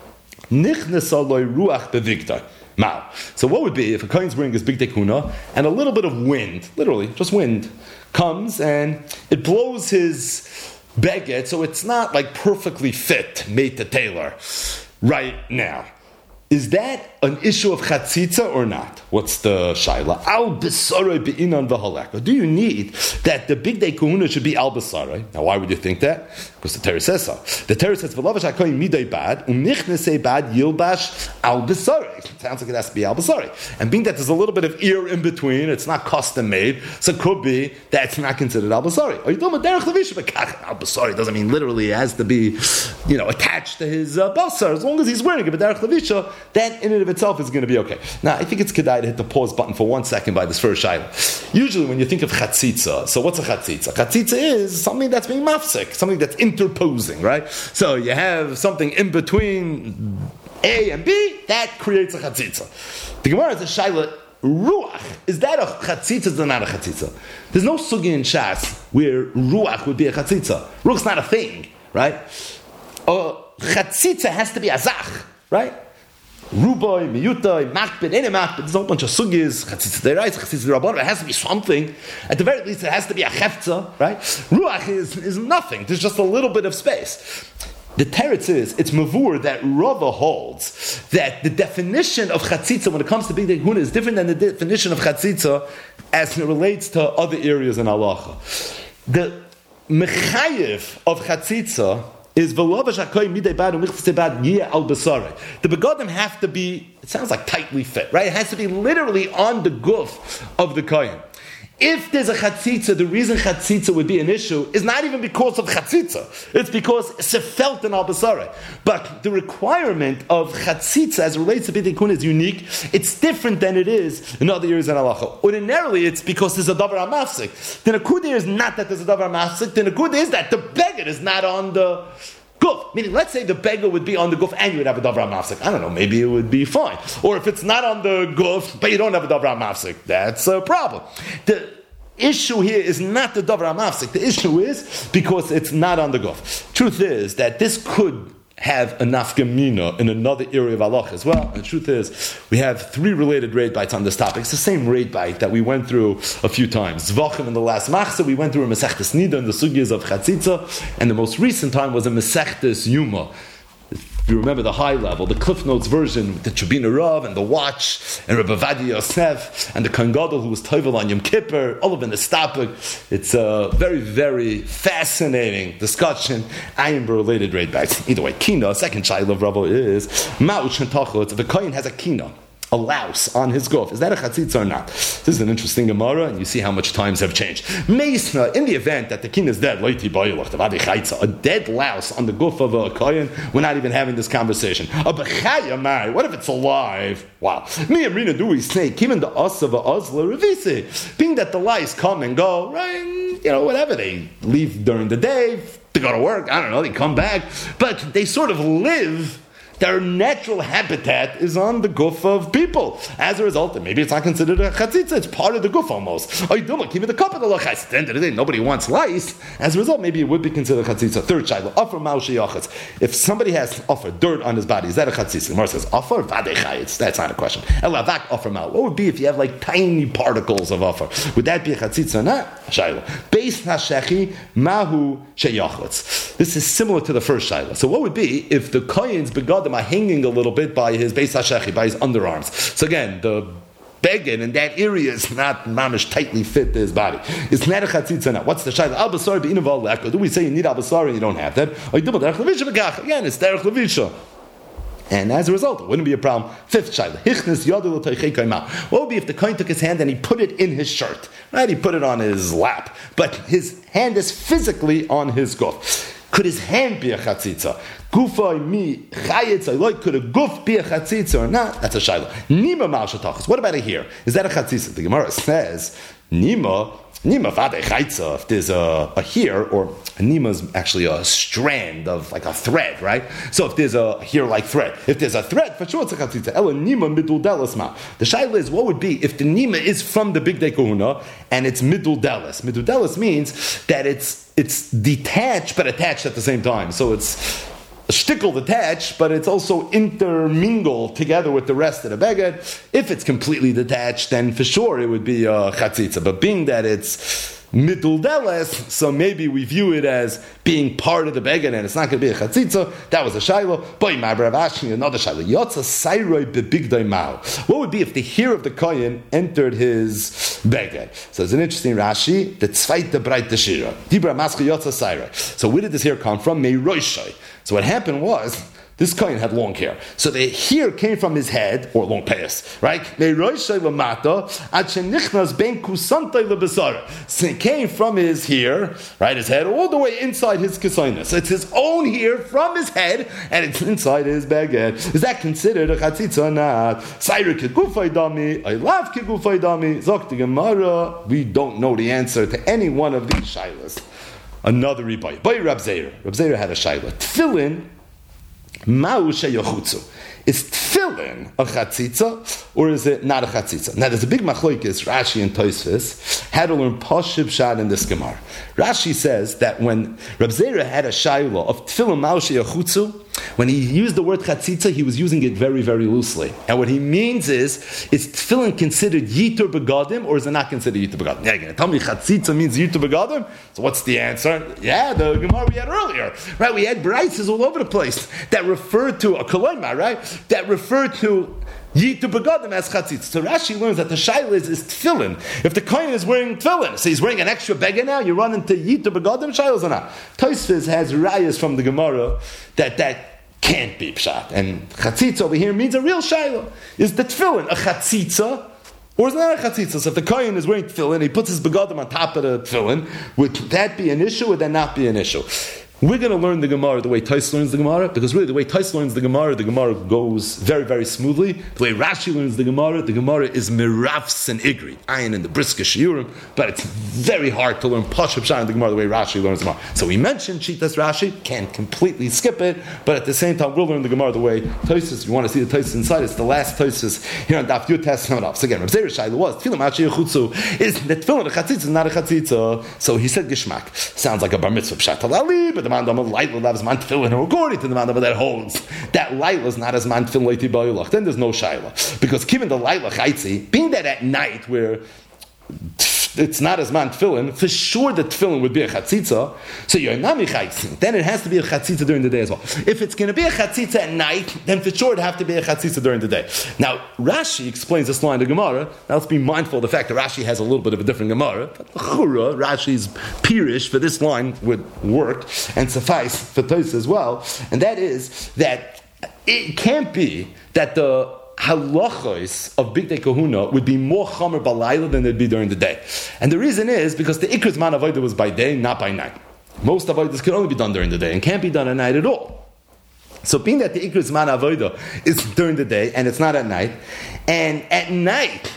Ruach bevigdai. Now, so what would be if a kohen's wearing his big tekuna and a little bit of wind, literally just wind, comes and it blows his beged, so it's not like perfectly fit, made to tailor right now. Is that an issue of chatzitza or not? What's the shaila? Al b'saray be'inan v'halek. Do you need that the big day kahuna should be al b'saray? Now, why would you think that? Because the Torah says so. The Torah says v'lavash hakoyin midei bad u'nichnesei bad yilbash al b'saray. It sounds like it has to be al b'saray. And being that there's a little bit of ear in between, it's not custom made, so it could be that it's not considered al b'saray. Or you don't derech levisha b'kach. Al b'saray doesn't mean literally it has to be, attached to his basar. As long as he's wearing it, but derech levisha, that in and of itself is going to be okay. Now, I think it's kedai to hit the pause button for 1 second by this first shayla. Usually when you think of chatzitza, so what's a chatzitza? Chatzitza is something that's being mafsik, something that's interposing, right? So you have something in between A and B, that creates a chatzitza. The Gemara is a shayla, ruach, is that a chatzitza or not a chatzitza? There's no sugi in Shas where ruach would be a chatzitza. Ruach's not a thing, right? Chatzitza has to be a zach, right? Ruboy, miyutay, makbid, any makbid. There's a whole bunch of sugis. Chatzitza derais, chatzitza derabbanan. It has to be something. At the very least, it has to be a chefza, right? Ruach is nothing. There's just a little bit of space. The teretz is, it's mavur that Rava holds that the definition of chatzitza when it comes to big day kahuna is different than the definition of chatzitza as it relates to other areas in halacha. The mechayev of chatzitza is v'lavash hakoyin midei bad u'michtzei bad yeh al basarei. The begadim have to be, it sounds like tightly fit, right? It has to be literally on the guf of the kohen. If there's a chatzitza, the reason chatzitza would be an issue is not even because of chatzitza. It's because it's felt in al basarei. But the requirement of chatzitza as it relates to bidei kahuna is unique. It's different than it is in other areas in halacha. Ordinarily, it's because there's a davar hamafsik. The nakuda is not that there's a davar hamafsik. The nakuda is that the beggar is not on the guf. Meaning, let's say the beggar would be on the guf and you would have a davar hamafsik. I don't know, maybe it would be fine. Or if it's not on the guf, but you don't have a davar hamafsik, that's a problem. The issue here is not the davar hamafsik. The issue is because it's not on the guf. Truth is that this could have a nafkamina in another area of halacha as well. And the truth is, we have 3 related raid bites on this topic. It's the same raid bite that we went through a few times. Zvachim in the last machzah, we went through a Masechtas Nida in the sugyas of chatzitza, and the most recent time was a Masechtas Yuma. If you remember the high level, the Cliff Notes version with the Tribuna Rav and the watch and Rabbi Vadi Yosef and the Kohen Gadol who was Tovel on Yom Kippur, all of in the stapik. It's a very, very fascinating discussion. I am related raid backs. Either way, kina, second child of Ravo is Ma'ush and Tachot. If a Kohen has a kina, a louse on his guf, is that a chatzitza or not? This is an interesting Gemara, and you see how much times have changed. Meisna, in the event that the king is dead, a dead louse on the guf of a kohen, we're not even having this conversation. A bechaya mai, what if it's alive? Wow. Me and Rina do we snake, even the us of a uzla revisi. Being that the lice come and go, right, whatever, they leave during the day, they go to work, I don't know, they come back, but they sort of live. Their natural habitat is on the guf of people. As a result, maybe it's not considered a chatzitza, it's part of the guf almost. Oh, you don't keep it the cup of the lachais. At the end of the day, nobody wants lice. As a result, maybe it would be considered a chatzitza. Third shayla, offer ma'ushi yachatz. If somebody has offer dirt on his body, is that a chatzitza? The Gemara says, offer vadechayitz. That's not a question. Elavak offer ma'u. What would be if you have like tiny particles of offer? Would that be a chatzitza or not? Shayla. Beis hashechi mahu sheyachatz. This is similar to the first shayla. So what would be if the kohen's begadim are hanging a little bit by his beis hashechi, by his underarms? So again, the beggar in that area is not mamish tightly fit to his body. It's not a chatzitza now. What's the shayla? Al basari be'inav al. Do we say you need al basari and you don't have that? Again, it's derech levisha. And as a result, it wouldn't be a problem. Fifth shayla. What would be if the kohen took his hand and he put it in his shirt? Right? He put it on his lap. But his hand is physically on his guf. Could his hand be a chatzitza? Gufay mi chayitz, could a guf be a chatzitza or not? That's a shayla. Nima mal shatachas. What about a hair? Is that a chatzitza? The Gemara says, Nima vade chayitza. If there's a hair, or a nima is actually a strand of like a thread, right? So if there's a hair like thread, if there's a thread, for sure it's a chatzitza. Ela nima midul delis ma. The shayla is, what would be if the nima is from the big day kahuna and it's midul delis? Midul delis means that it's detached but attached at the same time. So it's a shtickle detached, but it's also intermingled together with the rest of the beged. If it's completely detached, then for sure it would be a chatzitza. But being that it's miduldeles, so maybe we view it as being part of the beged, and it's not going to be a chatzitza. That was a shaylo. Boy, my Rav Ashi, another shaylo. Yotza sayroi bebigdai mao. What would be if the hair of the kohen entered his beged? So it's an interesting Rashi. The tzvaita breit deshira. Dibra maska yotza sayroi. So where did this hair come from? Meiroshai. So what happened was, this kohen had long hair. So the hair came from his head, or long payas, right? So it came from his hair, right, his head, all the way inside his kesayna. So it's his own hair from his head, and it's inside his beged. Is that considered a chatzitza or not? Sayra kegufay dami, I love kegufay dami. Zok the Gemara, we don't know the answer to any one of these shaylas. Another ribai. By Rab Zeira. Rab Zeira had a shayla. Tefillin, Ma'u sheyochutzu. Is tefillin a chatzitza, or is it not a chatzitza? Now, there's a big machlokes, Rashi and Tosfos, how to learn Pashib Shad in this Gemara. Rashi says that when Reb Zeira had a shayla of tefillin Ma'u sheyochutzu, when he used the word chatzitza, he was using it very, very loosely. And what he means is tefillin considered yitur begadim, or is it not considered yitur begadim? Yeah, you're going to tell me chatzitza means yitur begadim? So what's the answer? Yeah, the Gemara we had earlier, right? We had braises all over the place that referred to a koloima, right? That referred to yitur begadim as chatzitza. So Rashi learns that the shayla is tefillin. If the kohen is wearing tefillin, so he's wearing an extra beged now, you run into yitur begadim shaylas or not? Tosfos has rayas from the Gemara that can't be pshat. And chatzitza over here means a real shayla. Is the tefillin a chatzitza, or is it not a chatzitza? So if the kohen is wearing tefillin, he puts his begadim on top of the tefillin, would that be an issue or would that not be an issue? We're going to learn the Gemara the way Tais learns the Gemara, because really the way Tais learns the Gemara goes very, very smoothly. The way Rashi learns the Gemara is mirafs and igri, ayin and the briska shiurim, but it's very hard to learn Pashab Shah in the Gemara the way Rashi learns the Gemara. So we mentioned Shitas Rashi, can't completely skip it, but at the same time we'll learn the Gemara the way Tais. You want to see the Tais inside, it's the last Tais here on Daf Yud Tes Hamad. So again, Reb Zeira Shaila was, Tfilim Achi Yechutzu, is that Tfilim a chatzitza, not a chatzitza. So he said Gishmak. Sounds like a bar mitzvah Pshat Halali, but the mandam of Laila loves man tefillin, or according to the mandam that holds that Laila is not as man tefillin leiti ba'ilach, then there's no shayla. Because given the Laila chaitzi, being that at night where it's not as man tefillin, for sure the tefillin would be a chatzitza, so you're nami chaitzi, then it has to be a chatzitza during the day as well. If it's going to be a chatzitza at night, then for sure it have to be a chatzitza during the day. Now, Rashi explains this line of Gemara. Now let's be mindful of the fact that Rashi has a little bit of a different Gemara, but l'chura, Rashi's pirish for this line would work and suffice for Tos as well, and that is that it can't be that the halachos of Big Day Kahuna would be more chamer balayla than they'd be during the day. And the reason is because the Ikr's man avodah was by day, not by night. Most avodas can only be done during the day and can't be done at night at all. So being that the Ikr's man avodah is during the day and it's not at night, and at night,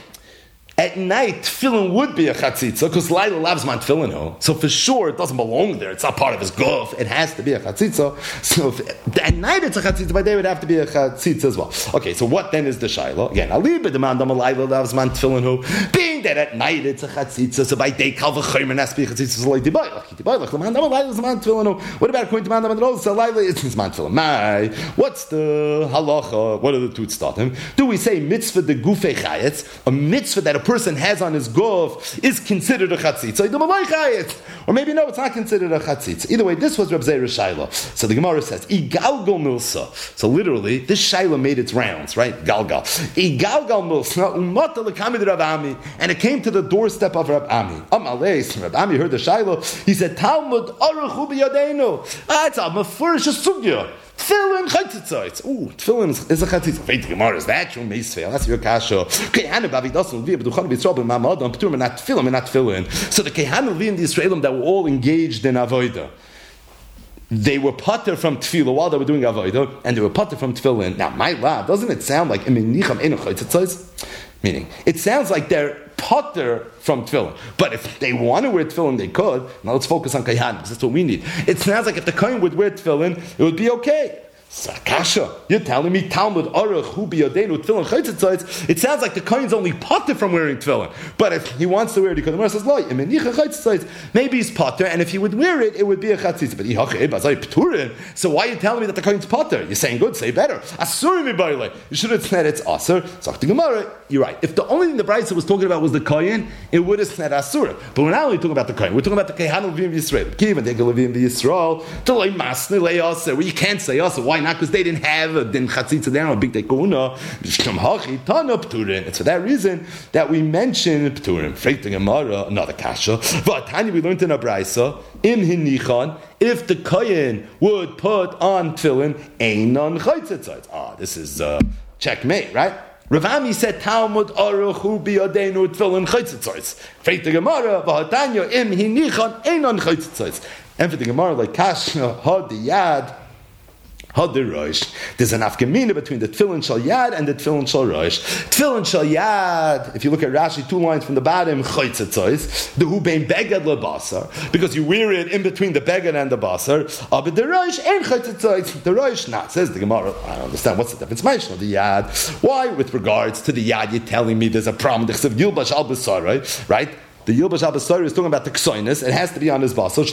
tefillin would be a chatzitza, because Laila loves man tefillin. So for sure, it doesn't belong there. It's not part of his guf. It has to be a chatzitza. So if at night it's a chatzitza, by day it would have to be a chatzitza as well. Okay, so what then is the shayla? Again, aliba demand Laila loves man tefillin. Being that at night it's a chatzitza, so by day kal v'chaymer has to be a chatzitza. So like tibaylach, man Laila is man tefillin. What about according to man Laila? So Laila is man tefillin. My, what's the halacha? What are the two starting? Do we say mitzvah de gufei chayetz, a mitzvah that a person has on his guf is considered a chatzitza, or maybe no, it's not considered a chatzitza. Either way, this was Reb Zeira Shaila. So the Gemara says, Igalgal milsa. So literally, this Shaila made its rounds, right? Galgal. Igalgal milsa, umata lekamid Rav Ami, and it came to the doorstep of Rav Ami. Amaleis, Rav Ami heard the Shaila. He said, Talmud aruchu b'yadeinu. It's a mefurish sugya. Tefillin chatzitza. Ooh, tefillin is a chatzitza. Wait, the Gemara is that your meisfeil. That's your kasha. Kehana bavidasul v'ya b'duchan b'yisrael b'ma'amadam p'turim not tefillin and not tefillin. So the Kehana in the Israelim that were all engaged in avodah, they were pater from tefillah while they were doing avodah, and they were pater from tefillin. Now, my lad, doesn't it sound like meaning it sounds like they're pater from tefillin, but if they want to wear tefillin, they could. Now let's focus on kayhan because that's what we need. It sounds like if the kohen would wear tefillin, it would be okay. Sakasha, you're telling me Talmud Aruch Hu Biyadenu Tefillin Chaytzitzos. It sounds like the Kohen's only potter from wearing tefillin, but if he wants to wear it, because the Gemara says Lo, maybe he's potter, and if he would wear it, it would be a chatzitza. But so why are you telling me that the Kohen's potter? You're saying good, say better. Asurim ibayle. You should have said it's aser. Sagt the Gemara, you're right. If the only thing the Brisa was talking about was the Kohen, it would have said asura. But we're not only talking about the Kohen, we're talking about the Kehan Levim Yisrael. Even take a Levim Yisrael to lay masne lay aser. Well, you can't say aser. Why not? Because they didn't have a din chatzitza there on a big day kohuna. It's for that reason that we mentioned pturim. Freit the Gemara, another kasha. V'atani we learned in a brayso im hinichan if the kohen would put on tefillin einon chaytzitzos. This is checkmate, right? Rav Ami said Talmud Aruch Hu Biyadenu Tefillin Chaytzitzos. Freit the Gemara v'atanya im hinichan einon chaytzitzos. And for the Gemara like kasha hadiyad. There's an afgemina between the tefillin shal yad and the tefillin shal rosh. Tefillin shal yad, if you look at Rashi, 2 lines from the bottom, chaytzitzos, the hu bein begad lebasar, because you wear it in between the begad and the basar. But the rosh ain't chaytzitzos. The rosh not. Says the Gemara. I don't understand what's the difference. Mention of the yad. Why, with regards to the yad, you're telling me there's a problem? The chsav yilbash al basar, right? The Yilbash HaBasar is talking about the Ksoinus. It has to be on his basar.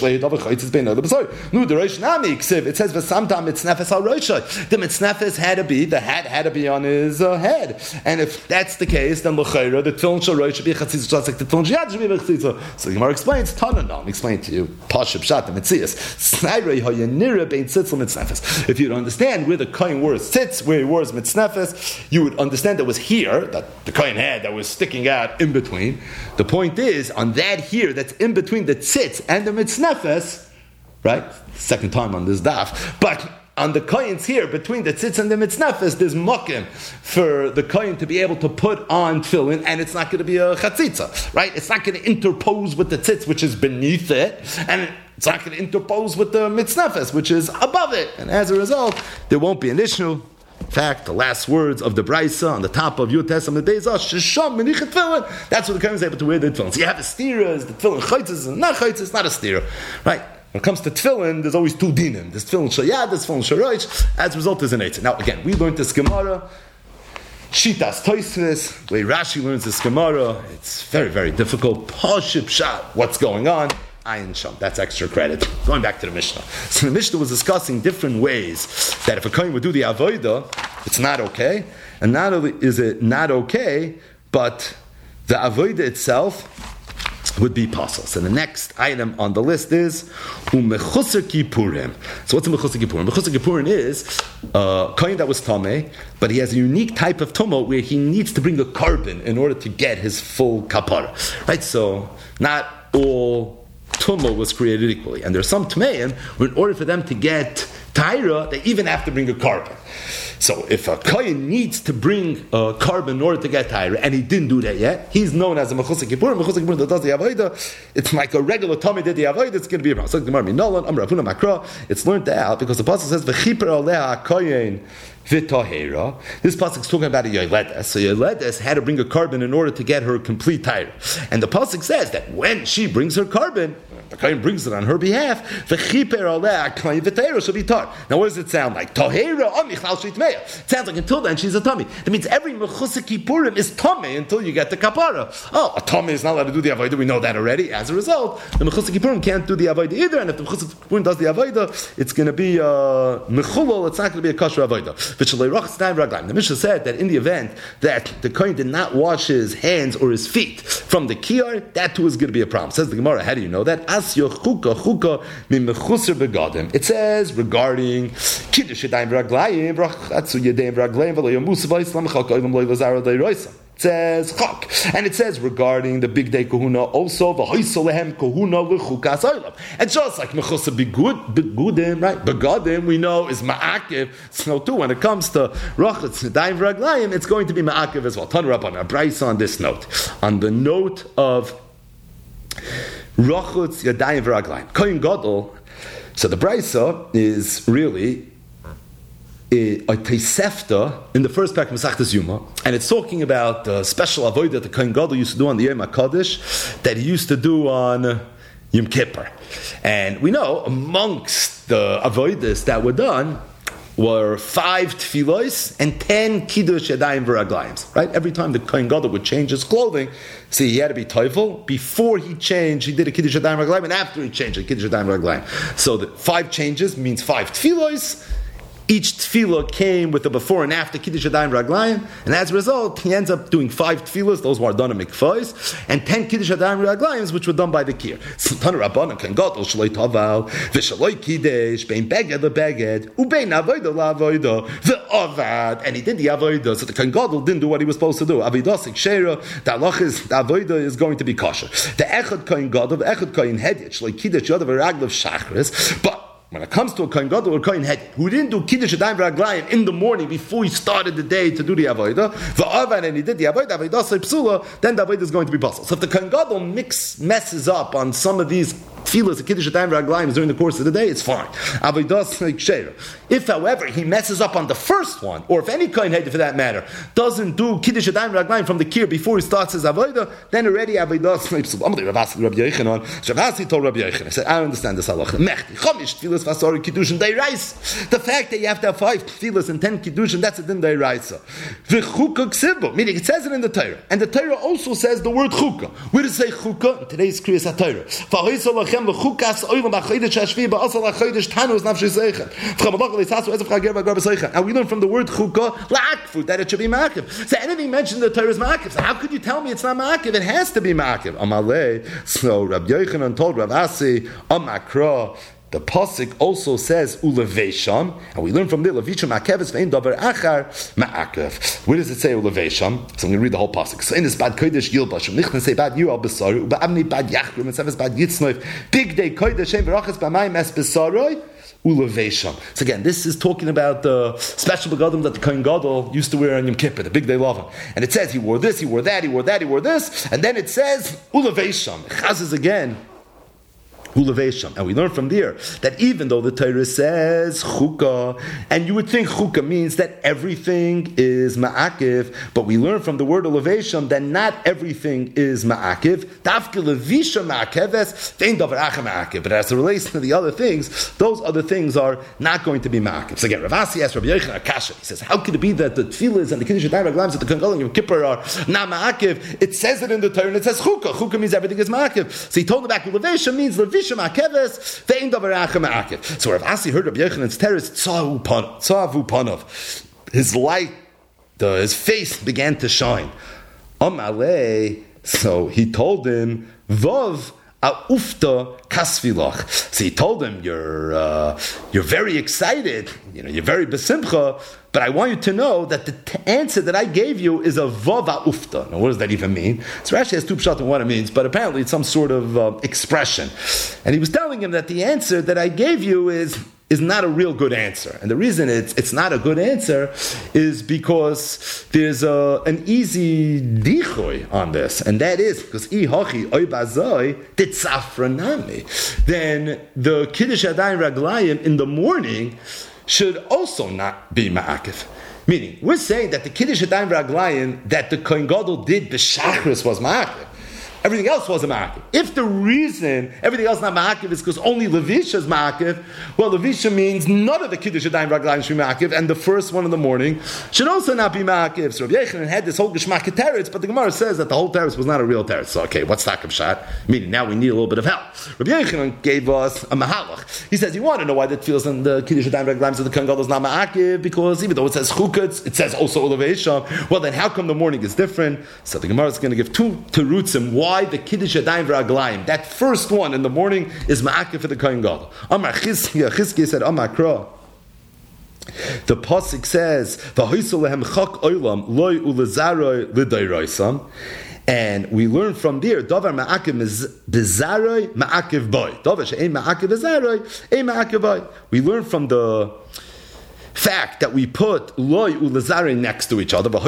No, the Rosh Nami Ksiv. It says v'samtam mitznefes al Roshai. The mitznefes had to be, the hat had to be on his head. And if that's the case, then l'chayra, the tefillin shel Rosh should be a chatzitza, just like the tefillin shel Yad should be a chatzitza. So the Gemara explains, Tananam, explain to you, Pashup Pshat, the Metzias. Snairei hayanira bein tzitzel mitznefes. If you'd understand where the Kohen wore his tzitz, where he wore his mitznefes, you would understand that was here, that the Kohen had, that was sticking out in between. The point is, on that here, that's in between the tzitz and the mitznefes, right? Second time on this daf, but on the kohen's here, between the tzitz and the mitznefes, there's mokim for the kohen to be able to put on tefillin, and it's not going to be a chatzitza, right? It's not going to interpose with the tzitz, which is beneath it, and it's not going to interpose with the mitznefes, which is above it, and as a result, there won't be an issue. In fact, the last words of the Brisa on the top of Yud Tesam Beizah, Shisham Menichet Tefillin. That's what the Kohen is able to wear the tefillin. So you have a stira, the tefillin chaytzis and not chaytzis, it's not a stira, right? When it comes to tefillin, there's always 2 dinim. There's tefillin shel yad, there's tefillin shel rosh. As a result, there's an eitzah. Now, again, we learned this Gemara, Shitas Tosfos, the way Rashi learns this Gemara. It's very, very difficult. Pashup Pshat, what's going on? Ayin Sham. That's extra credit. Going back to the Mishnah. So the Mishnah was discussing different ways that if a Kohen would do the Avodah, it's not okay. And not only is it not okay, but the Avodah itself would be possible. So the next item on the list is Umechusar Kippurim. So what's a Mechusar Kippurim? Mechusar Kippurim is a Kohen that was Tameh, but he has a unique type of Tumah where he needs to bring a carbon in order to get his full kapara. Right? So not all Tumah was created equally. And there's some Tmeim where in order for them to get Taira, they even have to bring a carbon. So if a Kohen needs to bring a carbon in order to get Taira, and he didn't do that yet, he's known as a Mechusar Kippurim. Mechusar Kippurim that does the Avodah, it's like a regular Tomei did the Avodah, it's going to be a problem. So the Gemara Minolan, Amar Avuna Makra, it's learned out because the Pasuk says, V'chiper aleha Kohen v'tahera. This pasuk is talking about a yoledes. So yoledes had to bring a carbon in order to get her complete Taira. And the pasuk says that when she brings her carbon, the kohen brings it on her behalf. V'chiper aleha Kohen v'tahera shall be tar. Now what does it sound like? Tahera amichlal shitmeya. It sounds like until then she's a tummy. That means every Mechusar Kippurim is tummy until you get the kapara. Oh, a tummy is not allowed to do the avodah. We know that already. As a result, the Mechusar Kippurim can't do the avodah either. And if the Mechusar Kippurim does the avodah, it's going to be mechulol. It's not going to be a kosher avodah. The Mishnah said that in the event that the kohen did not wash his hands or his feet from the kiyar, that too is going to be a problem. Says the Gemara, how do you know that? Asyo chuka min mechusar begadim. It says regarding kiddush yadayim v'raglayim brachatzu yadayim v'raglayim v'lo yamusa v'islam chak oilam lo yilazara d'roisa. It says chak, and it says regarding the big day kahuna also v'hoisalehem kahuna l'chukas oilam. And just like mechusar begudim, right? Begadim we know is ma'akiv. So too when it comes to rachatz yadayim v'raglayim, it's going to be ma'akiv as well. Tanu Rabbanan, a brayso on this note, on the note of rachatz yadayim v'raglayim. Kohen gadol. So the brayso is really a Tosefta in the first parak of Masechtas Yuma, and it's talking about the special avodah that the Kohen Gadol used to do on the Yom HaKadosh that he used to do on Yom Kippur. And we know amongst the avodas that were done, were 5 tefillos and 10 kiddush yadayim v'raglayim. Right? Every time the Kohen Gadol would change his clothing, see, he had to be teufel. Before he changed, he did a kiddush yadayim v'raglayim, and after he changed, a kiddush yadayim v'raglayim. So the 5 changes means 5 tefillos. Each tefillah came with a before and after Kiddush Yadayim Raglayim, and as a result, he ends up doing 5 tefillahs, those were done in mikvahs, and 10 Kiddush Yadayim Raglayim, which were done by the kir. Tana Rabbanan Kohen Gadol Shaloi Taval V'Shaloi Kiddush Bein Beged LeBeged Ubein Avodah LaAvodah V'Avad, and he did the Avodah, so the Kohen Gadol didn't do what he was supposed to do. Avidasik Sheira, the halach is the Avodah is going to be kosher. The Echad Kohen Gadol, the Echad Kohen Hedyot Shaloi Kiddush Yodav Raglav Shachris, but when it comes to a Kohen Gadol or Kohen Hedyot who didn't do Kiddush Yadayim V'Raglayim in the morning before he started the day to do the Avodah, V'Avan, and he did the Avodah, Avodah Psula, then the Avodah is going to be puzzled. So if the Kohen Gadol messes up on some of these tefillas, the Kiddush Yadayim V'Raglayim during the course of the day, it's fine. Avodah Sheira. If, however, he messes up on the first one, or if any Kohen Hedyot for that matter doesn't do Kiddush Yadayim V'Raglayim from the kir before he starts his Avodah, then already Avodah Psula. Rabbi Yochanan, Shavasi told Rabbi Yochanan, I said, I understand this halacha. Mechti, Chomish tefillas Vasari Kiddushin Deiraisa. The fact that you have to have 5 tefillas and 10 Kiddushin, that's a din Deiraisa. V'chuka ksibo, meaning it says it in the Torah. And the Torah also says the word chuka. Where does it say chuka? In today's Kriyas HaTorah. V'hoisa lachem v'chukas oilam b'chodesh hashvi ba'asal ha'chodesh tanu es nafshi zeichen. V'chamalach l'yisasu ezef chager b'agar b'seichen. And we learn from the word chuka, la'akfu, that it should be ma'akiv. So anything mentioned in the Torah is ma'akiv. So how could you tell me it's not ma'akiv? It has to be ma'akiv. Amalei. So Rabbi Yochanan told Rav Asi, Amakra, the pasuk also says ulevesham, and we learn from there levisham ma'akeves ve'in davar achar ma'akev. Where does it say ulevesham? So I'm going to read the whole pasuk. So in this bad kodesh yilbashim nichnas say bad yu al besaru u'ba'avni bad yachrum and seves bad yitznoif big day kodesh shem v'rachas b'mayim es besaroi ulevesham. So again, this is talking about the special begadim that the Kohen Gadol used to wear on Yom Kippur, the big day lava. And it says he wore this, he wore that, he wore that, he wore this, and then it says ulevesham. Chazes again. And we learn from there that even though the Torah says chukah, and you would think chukah means that everything is ma'akiv, but we learn from the word elevation that not everything is ma'akiv. Dafke levisha ma'akeves, vein davar acha ma'akiv. But as it relates to the other things, those other things are not going to be ma'akiv. So again, Rav Asi asked Rabbi Yochanan Akasha. He says, how could it be that the tefillahs and the Kiddush Yadayim Raglayim that the Kohen Gadol and Yom Kippur are not ma'akiv? It says it in the Torah and it says chukah. Chukah means everything is ma'akiv. So he told him back, elevation means levisha. So Rav Asi heard Rabbi Yochanan's teres tzavu panav. His light, his face began to shine. So he told him, Vav a'ufta kasvilach. So he told him, you're very excited, you're very besimcha, but I want you to know that the answer that I gave you is a vav ufta. Now, what does that even mean? So Rashi has 2 pshat on what it means, but apparently it's some sort of expression. And he was telling him that the answer that I gave you is not a real good answer. And the reason it's not a good answer is because there's an easy dichoy on this, and that is because ihachi oibazoi titzafranami. Then the Kiddush Yadayim Raglayim in the morning should also not be ma'akiv. Meaning, we're saying that the Kiddush Yadayim Raglayim that the Kohen Gadol did b'shachris was ma'akiv. Everything else was a ma'akiv. If the reason everything else not ma'akiv is because only Levisha is ma'akiv, well, Levisha means none of the Kiddush Yadayim Raglayim should be ma'akiv, and the first one in the morning should also not be ma'akiv. So Rabbi Yochanan had this whole Geshmak teretz, but the Gemara says that the whole teretz was not a real teretz. So, okay, what's Takam Shat? Meaning, now we need a little bit of help. Rabbi Yochanan gave us a mahalach. He says, you want to know why the tefillas and the Kiddush Yadayim Raglayim of the Kohen Gadol is not ma'akiv? Because even though it says chukatz, it says also Levisha. Well, then how come the morning is different? So the Gemara is going to give 2 terutzim why the Kiddush Yadayim V'Raglayim, that first one in the morning, is ma'akiv for the Kohen Gadol. Amar Chizkiya said, Amar Kra. The pasuk says, "V'hoisol lehem chak olam loy ulezaroi l'dayroisam," and we learn from there, davar ma'akiv bezaroi ma'akiv boy. Davar she'ein ma'akiv bezaroi ein ma'akiv boy. We learn from the fact that we put loy ulazari next to each other, that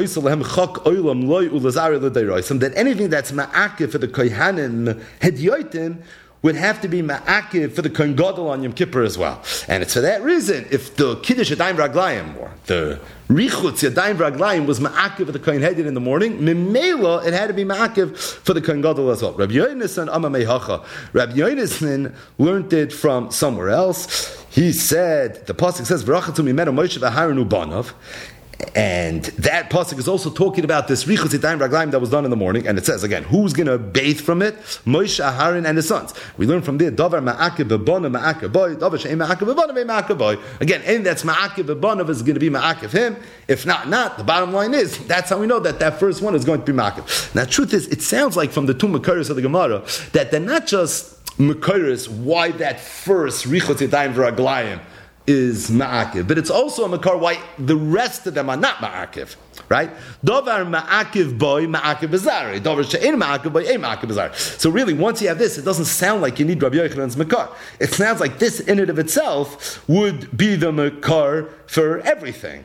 anything that's ma'akiv for the kohanim hedyotim would have to be ma'akiv for the Kohen Gadol on Yom Kippur as well. And it's for that reason, if the Kiddush Yadayim Raglayim, or the Richutz Yadayim Raglayim was ma'akiv for the Kohen Hedid in the morning, Mimela, it had to be ma'akiv for the Kohen Gadol as well. Rabbi Yonasan Amamei Hacha. Rabbi Yonasan learned it from somewhere else. He said, the pasuk says, V'rachatu mimenu Moshe v'Aharon u'banav. And that pasuk is also talking about this Richutz Yadayim Raglayim that was done in the morning. And it says again, who's going to bathe from it? Moshe, Aharon, and his sons. We learn from there, Davar ma'akiv b'banav ma'akiv boy, Davar she'em ma'akiv b'banav ma'akiv boy. Again, and that's ma'akiv b'banav is going to be ma'akiv him. If not. The bottom line is, that's how we know that first one is going to be ma'akiv. Now, the truth is, it sounds like from the two Makaris of the Gemara that they're not just Makaris why that first Richutz Yadayim Raglayim is ma'akiv, but it's also a makar why the rest of them are not ma'akiv, right? Davar ma'akiv boy, ma'akiv bezari. Davar she'en ma'akiv boy, ein ma'akiv bezari. So really, once you have this, it doesn't sound like you need Rabbi Yochanan's makar. It sounds like this in and of itself would be the makar for everything.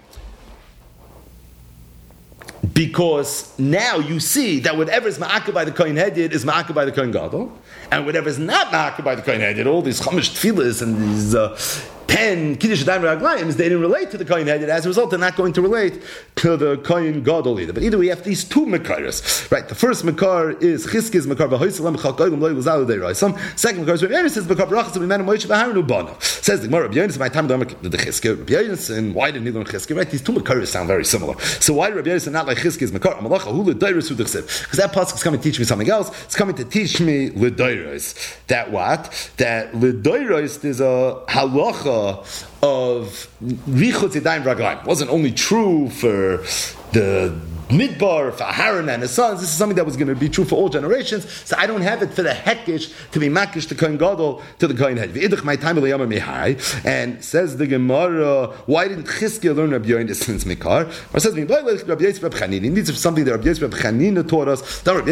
Because now you see that whatever is ma'akiv by the Kohen Hedid is ma'akiv by the Kohen Gadol, and whatever is not ma'akiv by the Kohen Hedid, all these Chumash tefillas and these 10 Kiddush Yadayim Raglayim, they didn't relate to the Kohen Hedid. As a result, they're not going to relate to the Kohen Gadol either. But either we have these two Makaras, right? The first Makar is Chizki's Makar v'hoyselam chakayim loy l'zalu deiraisam. Second Makar is Rabbi Yonasan Makar b'rachas b'menu Moshe v'Aharon u'banav. Says the Gemara, Rabbi Yonasan, my time the Chizki, Rabbi Yonasan, why didn't he learn Chizki? Right? These two Makaras sound very similar. So why did Rabbi Yonasan not like Chizki's Makar? Amalacha hu l'deiros hu d'chsev. Because that pasuk is coming to teach me something else. It's coming to teach me l'deiros. That what? That l'deiros is a halacha of Richutz Yadayim Raglayim. It wasn't only true for the Midbar, for Aharon and his sons. This is something that was going to be true for all generations. So I don't have it for the Hekish to be Makish to Kohen Gadol to the Kohen Hedid. And says the Gemara, why didn't Chizkiah learn Rabbi Yonasan's Mikar? Or says, he needs something that Rabbi Yosef Reb Chanina taught us.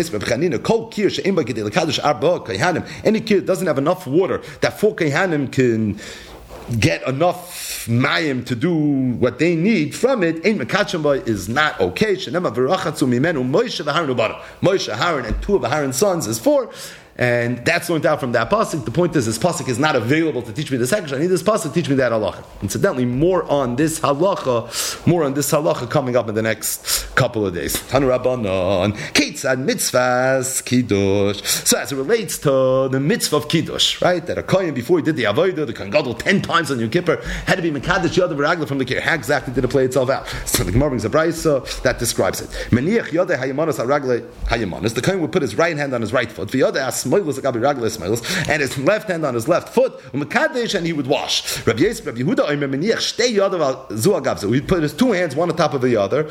Any kid doesn't have enough water that 4 Kehanim can get enough mayim to do what they need from it. Ein mekachim is not okay. Shenema v'rachatzu mimenu Moshe v'Aharon u'banav. Moshe, Aharon, and 2 of Aharon's sons is 4. And that's learned out from that pasuk. The point is, this pasuk is not available to teach me this section. I need this pasuk to teach me that halacha. Incidentally, more on this halacha coming up in the next couple of days. Tanu Rabbanon, Keitzad mitzvahs kiddush. So as it relates to the mitzvah of kiddush, right? That a kohen before he did the avodah, the Kohen Gadol 10 times on Yom Kippur had to be mekadesh yadav v'ragla from the kir. How exactly did it play itself out? So the Gemara brings a brayso that describes it. Meniach yadeh hayamanos haragla hayamanos. The kohen would put his right hand on his right foot. And his left hand on his left foot, and he would wash. Rabbi Yehuda, he put his 2 hands one on top of the other.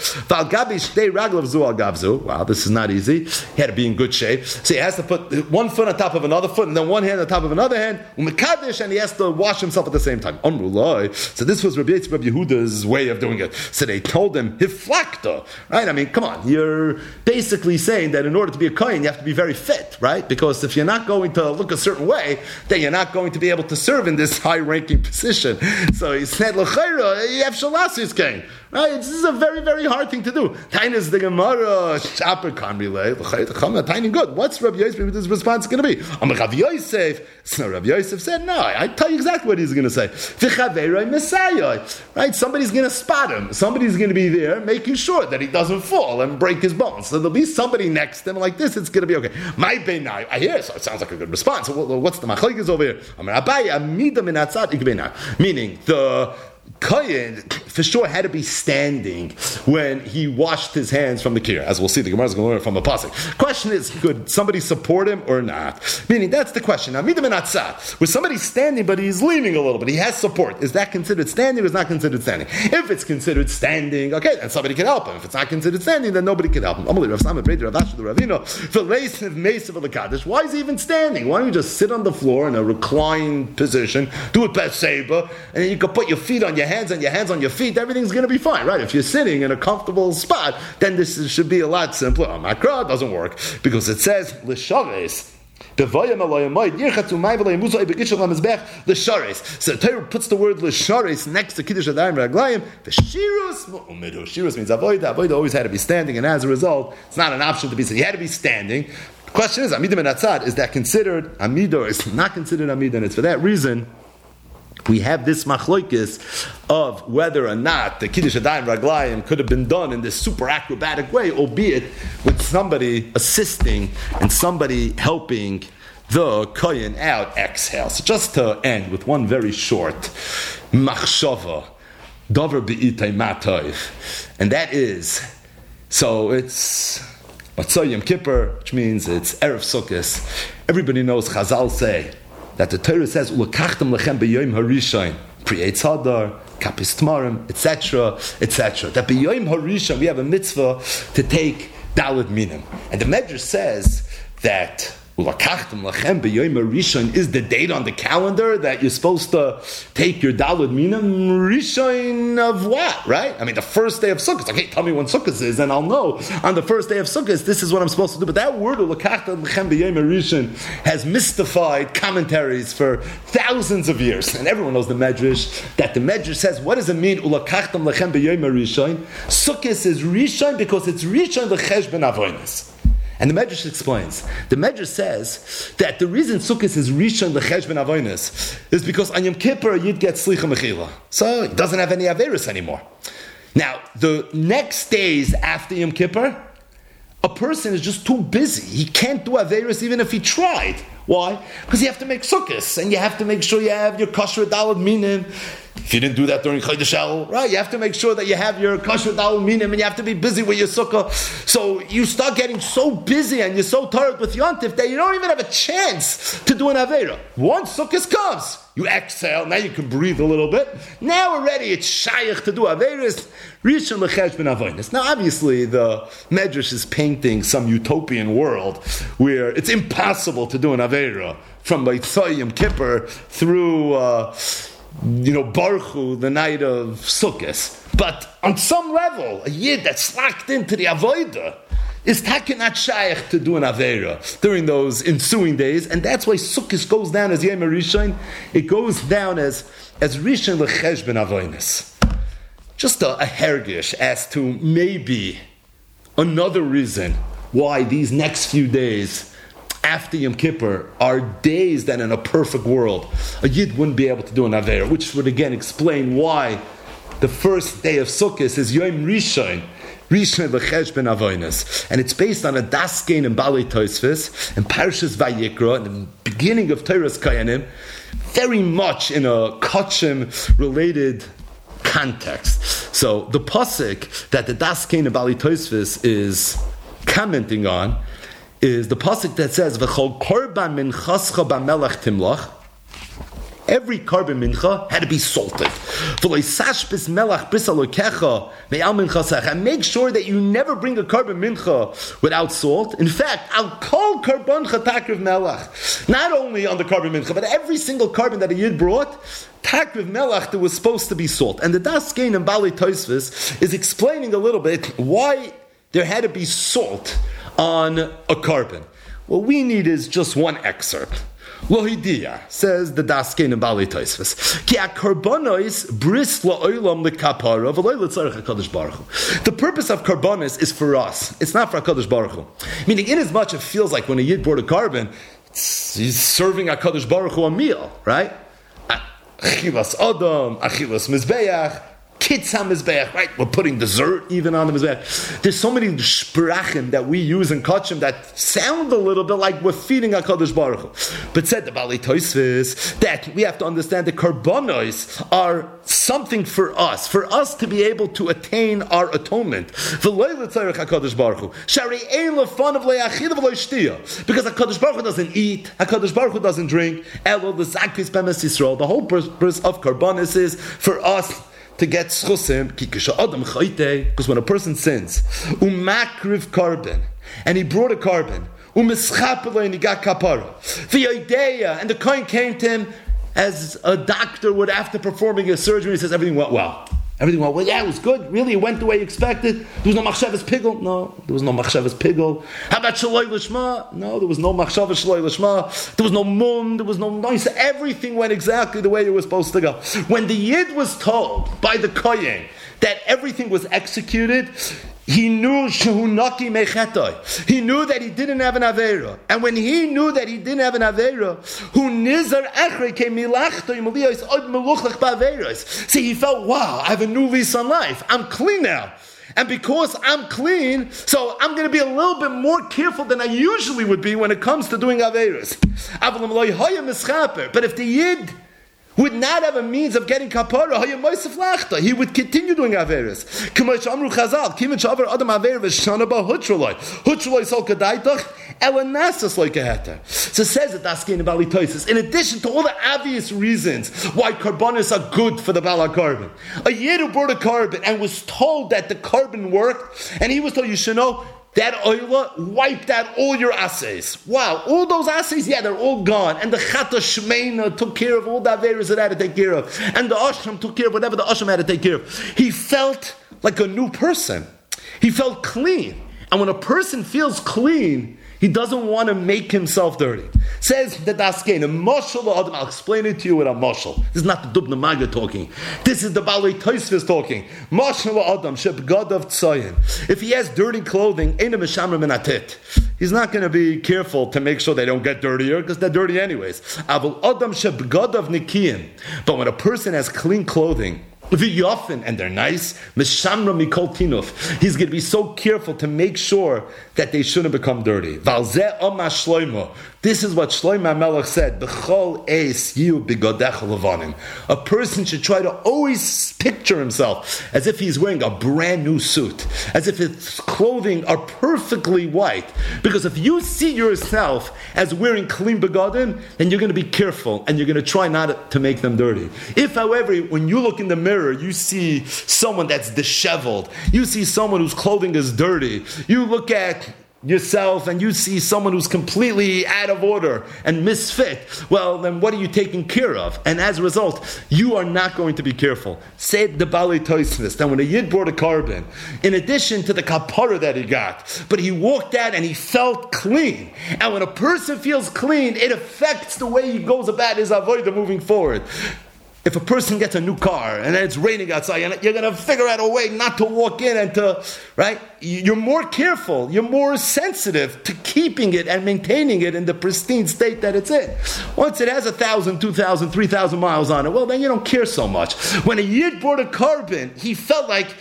Wow, this is not easy. He had to be in good shape. So he has to put 1 foot on top of another foot, and then 1 hand on top of another hand, and he has to wash himself at the same time. So this was Rabbi Yehuda's way of doing it. So they told him, Hiflakta, right? I mean, come on, you're basically saying that in order to be a kohen, you have to be very fit, right? Because if you're not going to look a certain way, then you're not going to be able to serve in this high-ranking position. So he said, "L'chayra, you have shalasis king." Right? This is a very, very hard thing to do. Tainas the Gemara, Shaper Kamrile, L'chayra, tiny good. What's Rabbi Yosef's response going to be? Rabbi Yosef. So Rabbi Yosef said, "No, I tell you exactly what he's going to say. V'chaverei Messiah." Right? Somebody's going to spot him. Somebody's going to be there, making sure that he doesn't fall and break his bones. So there'll be somebody next to him like this. It's going to be okay. My benai, I hear. So it sounds like a good response. So what's the machlokes over here? Meaning the kohen for sure had to be standing when he washed his hands from the kir. As we'll see, the Gemara is going to learn from the pasuk. Question is, could somebody support him or not? Meaning, that's the question. Now, was somebody standing but he's leaning a little bit? He has support. Is that considered standing or is not considered standing? If it's considered standing, okay, then somebody can help him. If it's not considered standing, then nobody can help him. Why is he even standing? Why don't you just sit on the floor in a reclined position, do it peseba, and then you can put your feet on your hands and your hands on your feet, everything's going to be fine, right? If you're sitting in a comfortable spot, then this should be a lot simpler. Makra doesn't work because it says l'shares. So the Torah puts the word l'shares next to Kiddush Yadayim Raglayim. The shirus means avodah. Avodah always had to be standing, and as a result, it's not an option to be. So he had to be standing. Question is, Amidah Menatzad, is that considered Amidah or is not considered Amidah? And it's for that reason we have this machloikis of whether or not the Kiddush Adayim Raglayim could have been done in this super acrobatic way, albeit with somebody assisting and somebody helping the kohen out exhale. So just to end with one very short machshava, davar be'itay matoiv, and that is, so it's Matzah Yom Kippur, which means it's Erev Sukkos. Everybody knows Chazal say that the Torah says "Ulakachtem lechem b'yom harishon pri-eitz hadar kapis tmarim," etc., etc. That b'yom harishon we have a mitzvah to take daled minim, and the Medrash says that Ulakachtem lechem b'yom harishon is the date on the calendar that you're supposed to take your daled minim. Rishon of what, right? I mean, the first day of Sukkot. Okay, tell me when Sukkot is, and I'll know on the first day of Sukkot this is what I'm supposed to do. But that word Ulakachtem lechem b'yom harishon has mystified commentaries for thousands of years, and everyone knows the Medrash. That the Medrash says, what does it mean Ulakachtem lechem b'yom harishon? Sukkot is Rishon because it's Rishon l'cheshbon avonos. And the Medrash explains. The Medrash says that the reason Sukkot is Rishon l'cheshbon avonos is because on Yom Kippur Yid gets slicha mechila, so he doesn't have any averos anymore. Now, the next days after Yom Kippur, a person is just too busy. He can't do averos even if he tried. Why? Because you have to make sukkahs, and you have to make sure you have your kosher daled minim. If you didn't do that during Chodesh Elul, right? You have to make sure that you have your kosher daled minim, and you have to be busy with your sukkah. So you start getting so busy, and you're so tired with yontif that you don't even have a chance to do an avera. Once sukkahs comes, you exhale. Now you can breathe a little bit. Now already it's shayach to do averis. Rishon l'cheshbon avonos. Now, obviously, the Medrash is painting some utopian world where it's impossible to do an avera from Matzah Yom Kippur through, Baruch Hu, the night of Sukkot. But on some level, a yid that's locked into the avodah is taken not shayach to do an avera during those ensuing days, and that's why Sukkot goes down as Yom Rishon. It goes down as Rishon l'cheshbon avonos. Just a hergish as to maybe another reason why these next few days after Yom Kippur are days that in a perfect world a Yid wouldn't be able to do an Avera, which would again explain why the first day of Sukkot is Yom Rishon, Rishon l'cheshbon avonos, and it's based on a daskein in Balei Tosfos and Parshas Vayikra, in the beginning of Torah's Kayanim, very much in a Kachim related context. So the pasuk that the daskein in Balei Tosfos is commenting on is the pasuk that says v'chol korban minchascha b'melech timlach. Every carbon mincha had to be salted. And make sure that you never bring a carbon mincha without salt. In fact, I'll call carbon takriv melach. Not only on the carbon mincha, but every single carbon that a yid brought, takriv melach, there was supposed to be salt. And the daskein in Balei Tosfos is explaining a little bit why there had to be salt on a carbon. What we need is just one excerpt. Lohidia, says the daskein in Balei Tosfos. Ki akarbonos bris la'olam lekapara v'lo l'tzarech HaKadosh Baruch Hu. The purpose of karbonos is for us. It's not for HaKadosh Baruch Hu. Meaning, in as much it feels like when a yid brought a carbon, he's serving HaKadosh Baruch Hu a meal, right? Achilas Adam, Achilas Mizbeach, Kitz HaMizbeach, right? We're putting dessert even on the Mizbeach. There's so many sprachim that we use in Kachim that sound a little bit like we're feeding HaKadosh Baruch Hu. But said the Balei Tosfos that we have to understand the karbonos are something for us to be able to attain our atonement. Because HaKadosh Baruch Hu doesn't eat, HaKadosh Baruch Hu doesn't drink. The whole purpose of karbonos is for us to get schusim, because when a person sins, umakriv carbon, and he brought a carbon, and he got kapara, and the kohen came to him as a doctor would after performing a surgery. He says everything went well. Everything went well. Yeah, it was good. Really, it went the way you expected. There was no machshavas pigul. No, there was no machshavas pigul. How about shaloi lishma? No, there was no machshavas shaloi lishma. There was no mum. There was no noise. Everything went exactly the way it was supposed to go. When the yid was told by the kohen that everything was executed, he knew shehunaki mechetoi. He knew that he didn't have an avera, and when he knew that he didn't have an avera, hu nizar echrei ke milachtoi meliyos od meluchlech ba'averos. See, he felt, wow, I have a new lease on life. I'm clean now. And because I'm clean, so I'm going to be a little bit more careful than I usually would be when it comes to doing averos. But if the Yid would not have a means of getting kapara, he would continue doing averos. So says it Daskein in Bali Toises, in addition to all the obvious reasons why karbanos are good for the Bala carbon. A Yid who brought a carbon and was told that the carbon worked, and he was told, you should know, that oila wiped out all your assays. Wow, all those assays, yeah, they're all gone. And the Chata Shmeina took care of all the Averas that had to take care of. And the Ashram took care of whatever the Ashram had to take care of. He felt like a new person. He felt clean. And when a person feels clean, he doesn't want to make himself dirty. Says the Daskein, a mashal adam. I'll explain it to you with a mashal. This is not the Dubna Maga talking. This is the Balei Tosfos talking. Mashal adam sheb gadav tzayin. If he has dirty clothing, ain't a mishamra minatit. He's not going to be careful to make sure they don't get dirtier because they're dirty anyways. Avol adam sheb gadav nikiyin. But when a person has clean clothing, V'yofen, and they're nice, Mishamra mikol tinuf. He's going to be so careful to make sure that they shouldn't become dirty. Valzeh Omar Shloimo. This is what Shlomo HaMelech said. B'chol eis yu b'godecha levanim. A person should try to always picture himself as if he's wearing a brand new suit, as if his clothing are perfectly white. Because if you see yourself as wearing clean begadim, then you're going to be careful and you're going to try not to make them dirty. If, however, when you look in the mirror, you see someone that's disheveled, you see someone whose clothing is dirty, you look at yourself and you see someone who's completely out of order and misfit, well, then what are you taking care of? And as a result, you are not going to be careful. Said the Balei Tosfos that when a Yid brought a carbon, in addition to the kapara that he got, but he walked out and he felt clean. And when a person feels clean, it affects the way he goes about his avodah moving forward. If a person gets a new car and then it's raining outside, you're going to figure out a way not to walk in and to, right? You're more careful. You're more sensitive to keeping it and maintaining it in the pristine state that it's in. Once it has 1,000, 2,000, 3,000 miles on it, well, then you don't care so much. When a Yid brought a carbon, he felt like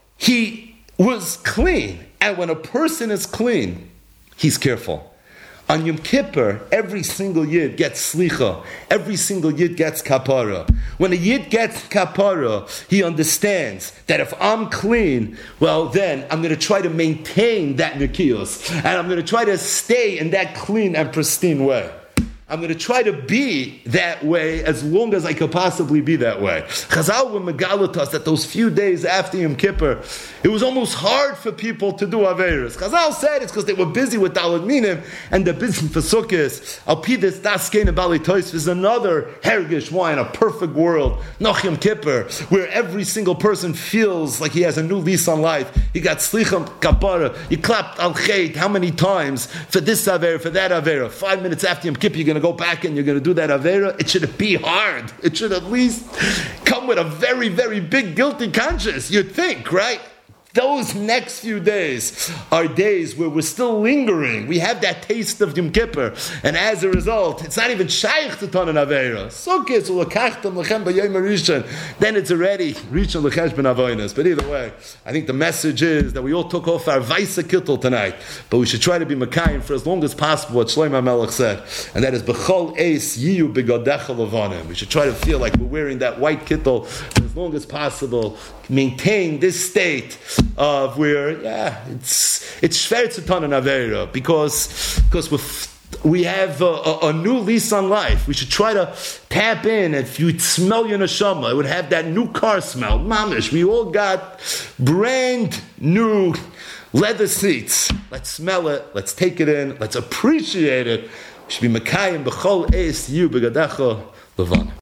he was clean. And when a person is clean, he's careful. On Yom Kippur, every single Yid gets slicha. Every single Yid gets kapara. When a Yid gets kapara, he understands that if I'm clean, well then I'm going to try to maintain that nikios. And I'm going to try to stay in that clean and pristine way. I'm going to try to be that way as long as I could possibly be that way. Chazal were megalit us that those few days after Yom Kippur, it was almost hard for people to do Averos. Chazal said it's because they were busy with Daled Minim and they're busy for Sukkos. Al pi this Daskein and Balei Tosfos is another hergish wine, a perfect world, Noch Yom Kippur, where every single person feels like he has a new lease on life. He got Slicham Kapara, you clapped Al Chet how many times for this Avera, for that Avera. 5 minutes after Yom Kippur, you're going to go back and you're going to do that Avera. It should be hard. It should at least come with a very, very big guilty conscience. You'd think, right? Those next few days are days where we're still lingering. We have that taste of Yom Kippur. And as a result, it's not even shaykh to ton an Aveira. Then it's already Rishon L'chesh ben Avonos. But either way, I think the message is that we all took off our Vaisa Kittel tonight. But we should try to be Makayim for as long as possible what Shlomo HaMelech said. And that is B'chol eis yiyu b'godecha levanim. We should try to feel like we're wearing that white Kittel for as long as possible. Maintain this state of where, it's shver tzatan and avera because we have a new lease on life. We should try to tap in. If you smell your neshama, it would have that new car smell. Mamish, we all got brand new leather seats. Let's smell it. Let's take it in. Let's appreciate it. We should be mekayim b'chol eis yu b'gadecha levan.